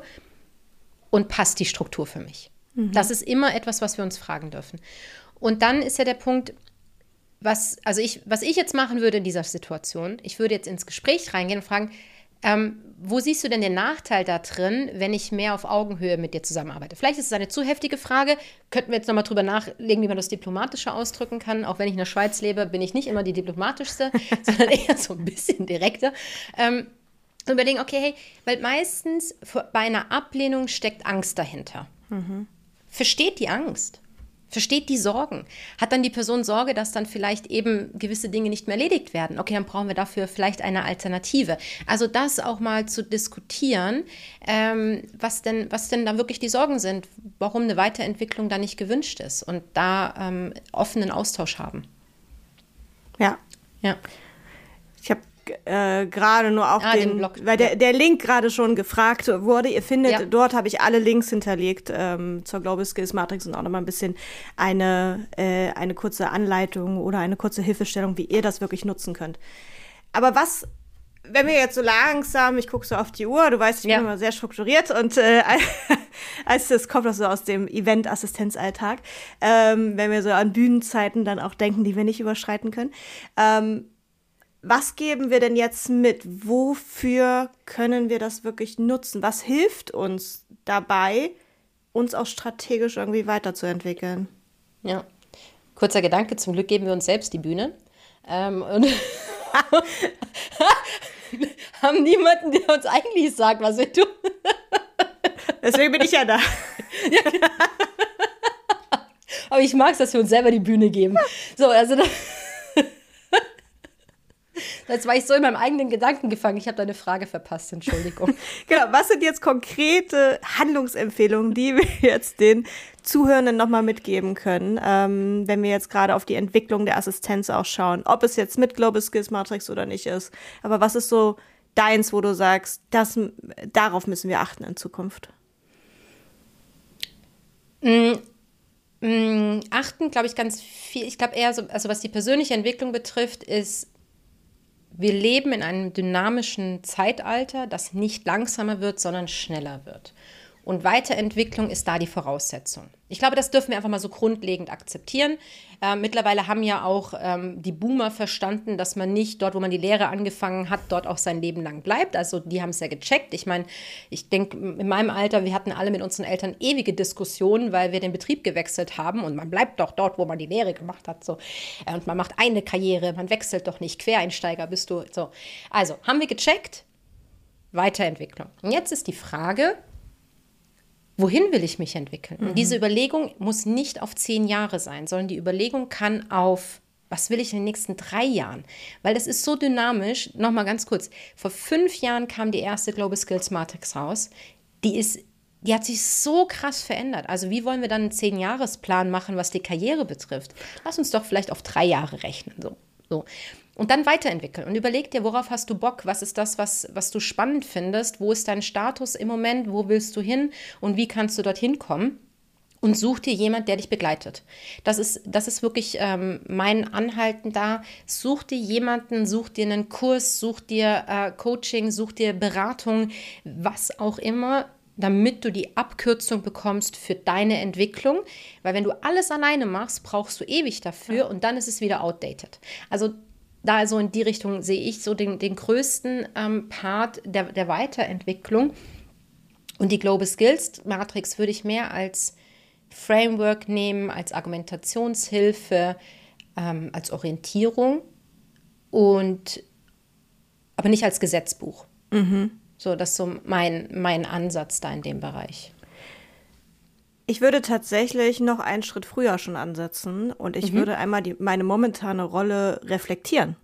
und passt die Struktur für mich? Mhm. Das ist immer etwas, was wir uns fragen dürfen. Und dann ist ja der Punkt, Was, also ich, was ich jetzt machen würde in dieser Situation, ich würde jetzt ins Gespräch reingehen und fragen, ähm, wo siehst du denn den Nachteil da drin, wenn ich mehr auf Augenhöhe mit dir zusammenarbeite? Vielleicht ist es eine zu heftige Frage, könnten wir jetzt nochmal drüber nachlegen, wie man das diplomatischer ausdrücken kann. Auch wenn ich in der Schweiz lebe, bin ich nicht immer die diplomatischste, sondern eher so ein bisschen direkter. Ähm, und überlegen, okay, hey, weil meistens bei einer Ablehnung steckt Angst dahinter. Mhm. Versteht die Angst. Versteht die Sorgen. Hat dann die Person Sorge, dass dann vielleicht eben gewisse Dinge nicht mehr erledigt werden? Okay, dann brauchen wir dafür vielleicht eine Alternative. Also das auch mal zu diskutieren, ähm, was denn, was denn da wirklich die Sorgen sind, warum eine Weiterentwicklung da nicht gewünscht ist und da ähm, offenen Austausch haben. Ja. Ja. Ich habe äh, gerade nur auch ah, den, den Blog, weil der, der Link gerade schon gefragt wurde. Ihr findet, ja. dort habe ich alle Links hinterlegt ähm, zur Global Skills Matrix und auch nochmal ein bisschen eine, äh, eine kurze Anleitung oder eine kurze Hilfestellung, wie ihr das wirklich nutzen könnt. Aber was, wenn wir jetzt so langsam, ich gucke so auf die Uhr, du weißt, ich ja. bin immer sehr strukturiert und äh, als das kommt das so aus dem Event-Assistenzalltag, ähm, wenn wir so an Bühnenzeiten dann auch denken, die wir nicht überschreiten können. Ähm, Was geben wir denn jetzt mit? Wofür können wir das wirklich nutzen? Was hilft uns dabei, uns auch strategisch irgendwie weiterzuentwickeln. Ja, kurzer Gedanke, zum Glück geben wir uns selbst die Bühne. Ähm, und haben niemanden, der uns eigentlich sagt, was wir tun. Deswegen bin ich ja da. Ja. Aber ich mag es, dass wir uns selber die Bühne geben. So, also das Jetzt war ich so in meinem eigenen Gedanken gefangen. Ich habe deine Frage verpasst, Entschuldigung. Genau, was sind jetzt konkrete Handlungsempfehlungen, die wir jetzt den Zuhörenden nochmal mitgeben können, ähm, wenn wir jetzt gerade auf die Entwicklung der Assistenz auch schauen, ob es jetzt mit Global Skills Matrix oder nicht ist. Aber was ist so deins, wo du sagst, das, darauf müssen wir achten in Zukunft? Mm. Mm, achten, glaube ich, ganz viel. Ich glaube eher so, also was die persönliche Entwicklung betrifft, ist, wir leben in einem dynamischen Zeitalter, das nicht langsamer wird, sondern schneller wird. Und Weiterentwicklung ist da die Voraussetzung. Ich glaube, das dürfen wir einfach mal so grundlegend akzeptieren. Äh, mittlerweile haben ja auch ähm, die Boomer verstanden, dass man nicht dort, wo man die Lehre angefangen hat, dort auch sein Leben lang bleibt. Also die haben es ja gecheckt. Ich meine, ich denke, in meinem Alter, wir hatten alle mit unseren Eltern ewige Diskussionen, weil wir den Betrieb gewechselt haben und man bleibt doch dort, wo man die Lehre gemacht hat. So. Und man macht eine Karriere, man wechselt doch nicht, Quereinsteiger bist du. So. Also, haben wir gecheckt, Weiterentwicklung. Und jetzt ist die Frage, wohin will ich mich entwickeln? Mhm. Und diese Überlegung muss nicht auf zehn Jahre sein, sondern die Überlegung kann auf, was will ich in den nächsten drei Jahren? Weil das ist so dynamisch. Nochmal ganz kurz. Vor fünf Jahren kam die erste Global Skills Matrix raus. Die ist, die hat sich so krass verändert. Also wie wollen wir dann einen zehn-Jahres-Plan machen, was die Karriere betrifft? Lass uns doch vielleicht auf drei Jahre rechnen. So, so. Und dann weiterentwickeln und überleg dir, worauf hast du Bock, was ist das, was, was du spannend findest, wo ist dein Status im Moment, wo willst du hin und wie kannst du dorthin kommen und such dir jemand, der dich begleitet. Das ist, das ist wirklich ähm, mein Anhalten da. Such dir jemanden, such dir einen Kurs, such dir äh, Coaching, such dir Beratung, was auch immer, damit du die Abkürzung bekommst für deine Entwicklung. Weil wenn du alles alleine machst, brauchst du ewig dafür ja. Und dann ist es wieder outdated. Also da so in die Richtung sehe ich so den, den größten ähm, Part der, der Weiterentwicklung. Und die Global Skills Matrix würde ich mehr als Framework nehmen, als Argumentationshilfe, ähm, als Orientierung und aber nicht als Gesetzbuch. Mhm. So, das ist so mein, mein Ansatz da in dem Bereich. Ich würde tatsächlich noch einen Schritt früher schon ansetzen und ich mhm. würde einmal die, meine momentane Rolle reflektieren.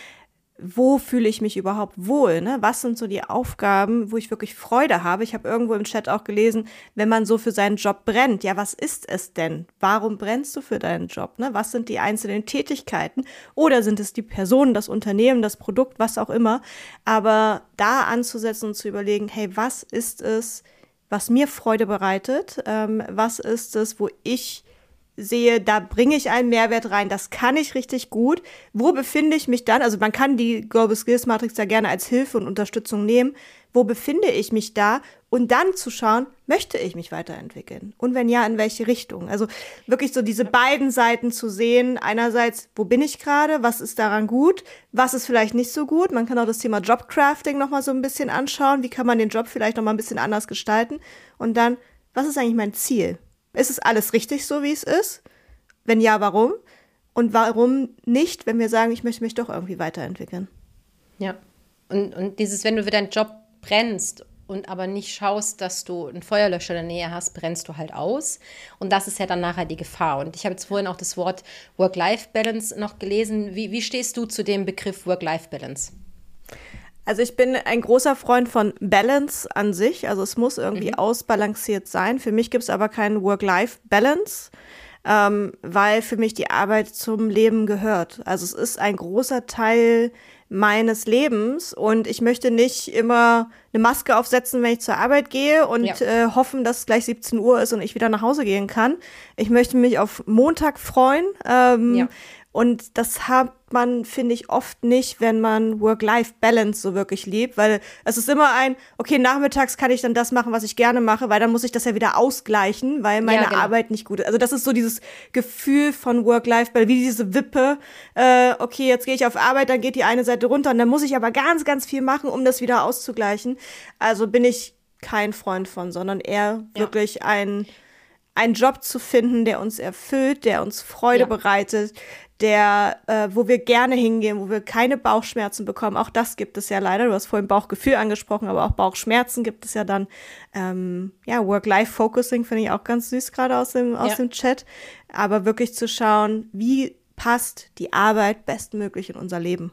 Wo fühle ich mich überhaupt wohl? Ne? Was sind so die Aufgaben, wo ich wirklich Freude habe? Ich habe irgendwo im Chat auch gelesen, wenn man so für seinen Job brennt. Ja, was ist es denn? Warum brennst du für deinen Job? Ne? Was sind die einzelnen Tätigkeiten? Oder sind es die Personen, das Unternehmen, das Produkt, was auch immer? Aber da anzusetzen und zu überlegen, hey, was ist es, was mir Freude bereitet, ähm, was ist es, wo ich sehe, da bringe ich einen Mehrwert rein, das kann ich richtig gut. Wo befinde ich mich dann? Also man kann die Global Skills Matrix da gerne als Hilfe und Unterstützung nehmen. Wo befinde ich mich da? Und dann zu schauen, möchte ich mich weiterentwickeln? Und wenn ja, in welche Richtung? Also wirklich so diese beiden Seiten zu sehen. Einerseits, wo bin ich gerade? Was ist daran gut? Was ist vielleicht nicht so gut? Man kann auch das Thema Jobcrafting nochmal so ein bisschen anschauen. Wie kann man den Job vielleicht nochmal ein bisschen anders gestalten? Und dann, was ist eigentlich mein Ziel? Ist es alles richtig so, wie es ist? Wenn ja, warum? Und warum nicht, wenn wir sagen, ich möchte mich doch irgendwie weiterentwickeln? Ja, und, und dieses, wenn du für deinen Job brennst und aber nicht schaust, dass du einen Feuerlöscher in der Nähe hast, brennst du halt aus. Und das ist ja dann nachher die Gefahr. Und ich habe jetzt vorhin auch das Wort Work-Life-Balance noch gelesen. Wie, wie stehst du zu dem Begriff Work-Life-Balance? Also ich bin ein großer Freund von Balance an sich. Also es muss irgendwie mhm. ausbalanciert sein. Für mich gibt es aber keinen Work-Life-Balance, ähm, weil für mich die Arbeit zum Leben gehört. Also es ist ein großer Teil meines Lebens und ich möchte nicht immer eine Maske aufsetzen, wenn ich zur Arbeit gehe und ja. äh, hoffen, dass es gleich siebzehn Uhr ist und ich wieder nach Hause gehen kann. Ich möchte mich auf Montag freuen. Ähm, ja. Und das hat man, finde ich, oft nicht, wenn man Work-Life-Balance so wirklich lebt, weil es ist immer ein, okay, nachmittags kann ich dann das machen, was ich gerne mache, weil dann muss ich das ja wieder ausgleichen, weil meine ja, genau. Arbeit nicht gut ist. Also das ist so dieses Gefühl von Work-Life-Balance, wie diese Wippe, äh, okay, jetzt gehe ich auf Arbeit, dann geht die eine Seite runter und dann muss ich aber ganz, ganz viel machen, um das wieder auszugleichen. Also bin ich kein Freund von, sondern eher ja. wirklich ein, einen Job zu finden, der uns erfüllt, der uns Freude ja. bereitet, der, äh, wo wir gerne hingehen, wo wir keine Bauchschmerzen bekommen. Auch das gibt es ja leider. Du hast vorhin Bauchgefühl angesprochen, aber auch Bauchschmerzen gibt es ja dann. Ähm, ja, Work-Life-Focusing finde ich auch ganz süß gerade aus dem, aus ja. dem Chat. Aber wirklich zu schauen, wie passt die Arbeit bestmöglich in unser Leben.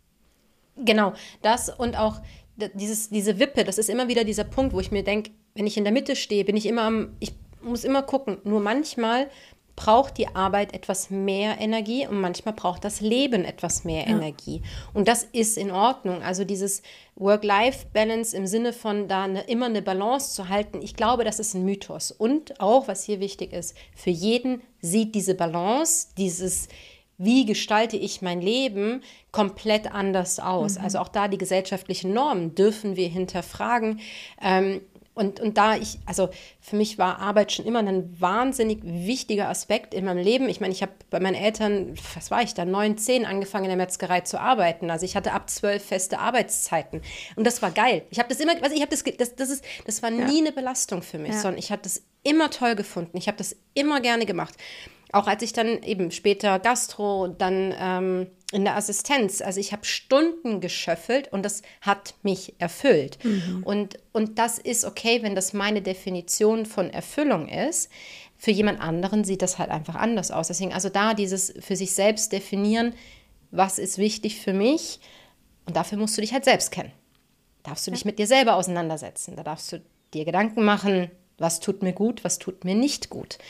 Genau, das und auch dieses, diese Wippe, das ist immer wieder dieser Punkt, wo ich mir denke, wenn ich in der Mitte stehe, bin ich immer am, ich muss immer gucken, nur manchmal braucht die Arbeit etwas mehr Energie und manchmal braucht das Leben etwas mehr ja. Energie. Und das ist in Ordnung. Also dieses Work-Life-Balance im Sinne von da eine, immer eine Balance zu halten, ich glaube, das ist ein Mythos. Und auch, was hier wichtig ist, für jeden sieht diese Balance, dieses wie gestalte ich mein Leben, komplett anders aus. Mhm. Also auch da die gesellschaftlichen Normen dürfen wir hinterfragen. Ähm, Und, und da ich, also für mich war Arbeit schon immer ein wahnsinnig wichtiger Aspekt in meinem Leben. Ich meine, ich habe bei meinen Eltern, was war ich da, neun, zehn angefangen in der Metzgerei zu arbeiten. Also ich hatte ab zwölf feste Arbeitszeiten. Und das war geil. Ich habe das immer, also ich habe das, das, das ist, das war nie ja. eine Belastung für mich, ja. sondern ich habe das immer toll gefunden. Ich habe das immer gerne gemacht. Auch als ich dann eben später Gastro, dann ähm, in der Assistenz, also ich habe Stunden geschöffelt und das hat mich erfüllt. Mhm. Und, und das ist okay, wenn das meine Definition von Erfüllung ist. Für jemand anderen sieht das halt einfach anders aus. Deswegen also da dieses für sich selbst definieren, was ist wichtig für mich und dafür musst du dich halt selbst kennen. Darfst du dich mit dir selber auseinandersetzen. Da darfst du dir Gedanken machen, was tut mir gut, was tut mir nicht gut.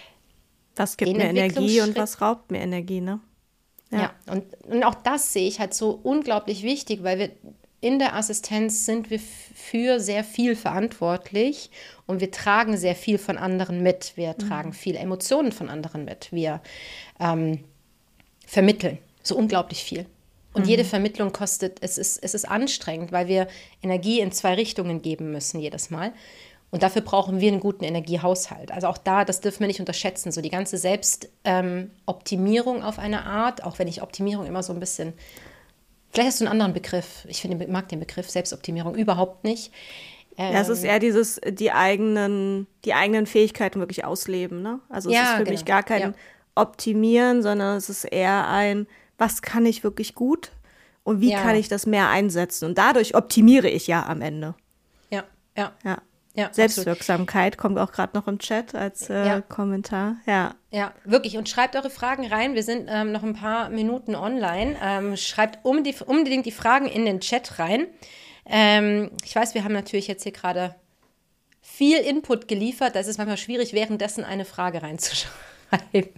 Was gibt mir Energie und was raubt mir Energie, ne? Ja, ja und, und auch das sehe ich halt so unglaublich wichtig, weil wir in der Assistenz sind wir für sehr viel verantwortlich und wir tragen sehr viel von anderen mit. Wir mhm. tragen viele Emotionen von anderen mit. Wir ähm, vermitteln so unglaublich viel. Und mhm. jede Vermittlung kostet, es ist, es ist anstrengend, weil wir Energie in zwei Richtungen geben müssen jedes Mal. Und dafür brauchen wir einen guten Energiehaushalt. Also auch da, das dürfen wir nicht unterschätzen. So die ganze Selbstoptimierung ähm, auf eine Art, auch wenn ich Optimierung immer so ein bisschen, vielleicht hast du einen anderen Begriff. Ich finde, mag den Begriff Selbstoptimierung überhaupt nicht. Ähm, ja, es ist eher dieses, die eigenen, die eigenen Fähigkeiten wirklich ausleben, ne? Also es ja, ist für genau. mich gar kein ja. Optimieren, sondern es ist eher ein, was kann ich wirklich gut und wie ja. kann ich das mehr einsetzen? Und dadurch optimiere ich ja am Ende. Ja, ja. Ja. Ja, Selbstwirksamkeit absolut. Kommt auch gerade noch im Chat als äh, ja. Kommentar. Ja. Ja, wirklich. Und schreibt eure Fragen rein. Wir sind ähm, noch ein paar Minuten online. Ähm, schreibt unbedingt, unbedingt die Fragen in den Chat rein. Ähm, ich weiß, wir haben natürlich jetzt hier gerade viel Input geliefert. Das ist manchmal schwierig, währenddessen eine Frage reinzuschreiben.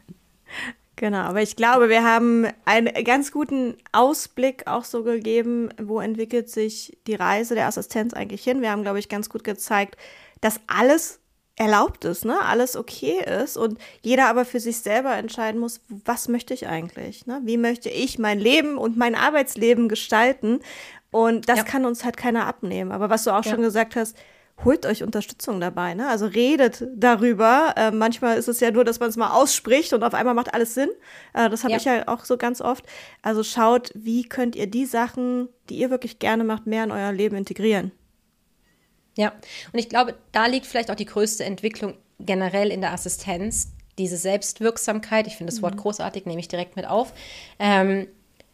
Genau, aber ich glaube, wir haben einen ganz guten Ausblick auch so gegeben, wo entwickelt sich die Reise der Assistenz eigentlich hin. Wir haben, glaube ich, ganz gut gezeigt, dass alles erlaubt ist, ne? Alles okay ist und jeder aber für sich selber entscheiden muss, was möchte ich eigentlich, ne? Wie möchte ich mein Leben und mein Arbeitsleben gestalten? Und das ja. kann uns halt keiner abnehmen. Aber was du auch ja. schon gesagt hast, holt euch Unterstützung dabei, ne? Also redet darüber. Äh, manchmal ist es ja nur, dass man es mal ausspricht und auf einmal macht alles Sinn. Äh, das habe ja. ich ja auch so ganz oft. Also schaut, wie könnt ihr die Sachen, die ihr wirklich gerne macht, mehr in euer Leben integrieren. Ja, und ich glaube, da liegt vielleicht auch die größte Entwicklung generell in der Assistenz. Diese Selbstwirksamkeit, ich finde das Wort mhm. großartig, nehme ich direkt mit auf. Ähm,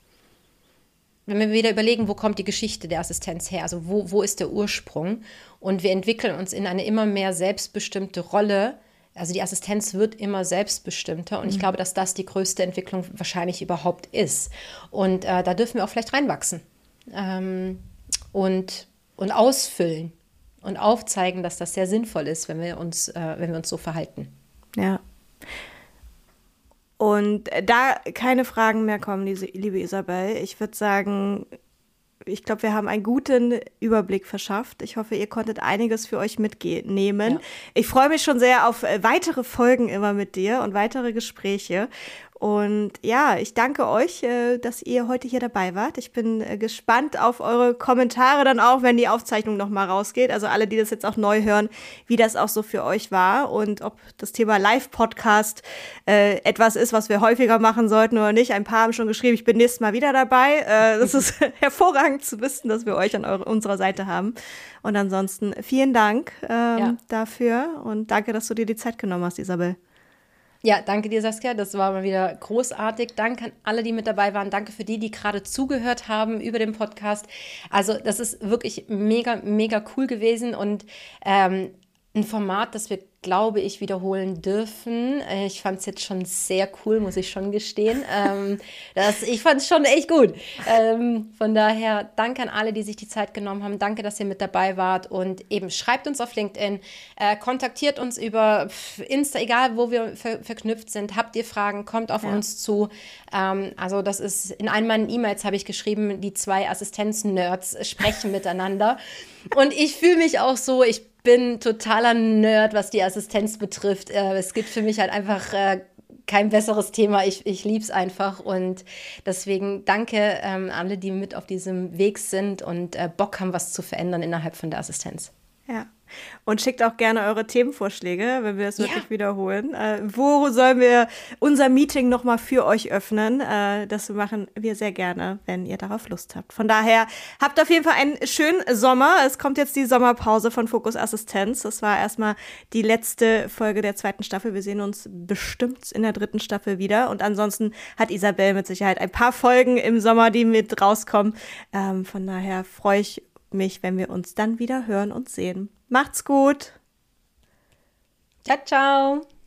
wenn wir wieder überlegen, wo kommt die Geschichte der Assistenz her, also wo, wo ist der Ursprung? Und wir entwickeln uns in eine immer mehr selbstbestimmte Rolle. Also die Assistenz wird immer selbstbestimmter und mhm. ich glaube, dass das die größte Entwicklung wahrscheinlich überhaupt ist. Und äh, da dürfen wir auch vielleicht reinwachsen ähm, und, und ausfüllen und aufzeigen, dass das sehr sinnvoll ist, wenn wir uns, äh, wenn wir uns so verhalten. Ja. Und da keine Fragen mehr kommen, liebe Isabel. Ich würde sagen, ich glaube, wir haben einen guten Überblick verschafft. Ich hoffe, ihr konntet einiges für euch mitnehmen. Ja. Ich freue mich schon sehr auf weitere Folgen immer mit dir und weitere Gespräche. Und ja, ich danke euch, dass ihr heute hier dabei wart. Ich bin gespannt auf eure Kommentare dann auch, wenn die Aufzeichnung nochmal rausgeht. Also alle, die das jetzt auch neu hören, wie das auch so für euch war und ob das Thema Live-Podcast äh, etwas ist, was wir häufiger machen sollten oder nicht. Ein paar haben schon geschrieben, ich bin nächstes Mal wieder dabei. Äh, das ist hervorragend zu wissen, dass wir euch an eure, unserer Seite haben. Und ansonsten vielen Dank ähm, ja. dafür und danke, dass du dir die Zeit genommen hast, Isabel. Ja, danke dir, Saskia. Das war mal wieder großartig. Danke an alle, die mit dabei waren. Danke für die, die gerade zugehört haben über den Podcast. Also das ist wirklich mega, mega cool gewesen und ähm, ein Format, das wir, glaube ich, wiederholen dürfen. Ich fand es jetzt schon sehr cool, muss ich schon gestehen. ähm, das, ich fand es schon echt gut. Ähm, von daher danke an alle, die sich die Zeit genommen haben. Danke, dass ihr mit dabei wart und eben schreibt uns auf LinkedIn, äh, kontaktiert uns über Insta, egal wo wir ver- verknüpft sind. Habt ihr Fragen, kommt auf ja. uns zu. Ähm, also das ist, in einem meinen E-Mails habe ich geschrieben, die zwei Assistenz-Nerds sprechen miteinander. Und ich fühle mich auch so, ich bin totaler Nerd, was die Assistenz betrifft. Äh, es gibt für mich halt einfach äh, kein besseres Thema. Ich, ich liebe es einfach und deswegen danke ähm, alle, die mit auf diesem Weg sind und äh, Bock haben, was zu verändern innerhalb von der Assistenz. Ja. Und schickt auch gerne eure Themenvorschläge, wenn wir es wirklich ja. wiederholen. Äh, wo sollen wir unser Meeting nochmal für euch öffnen? Äh, das machen wir sehr gerne, wenn ihr darauf Lust habt. Von daher, habt auf jeden Fall einen schönen Sommer. Es kommt jetzt die Sommerpause von Fokus Assistenz. Das war erstmal die letzte Folge der zweiten Staffel. Wir sehen uns bestimmt in der dritten Staffel wieder. Und ansonsten hat Isabel mit Sicherheit ein paar Folgen im Sommer, die mit rauskommen. Ähm, von daher freue ich mich, wenn wir uns dann wieder hören und sehen. Macht's gut. Ciao, ciao.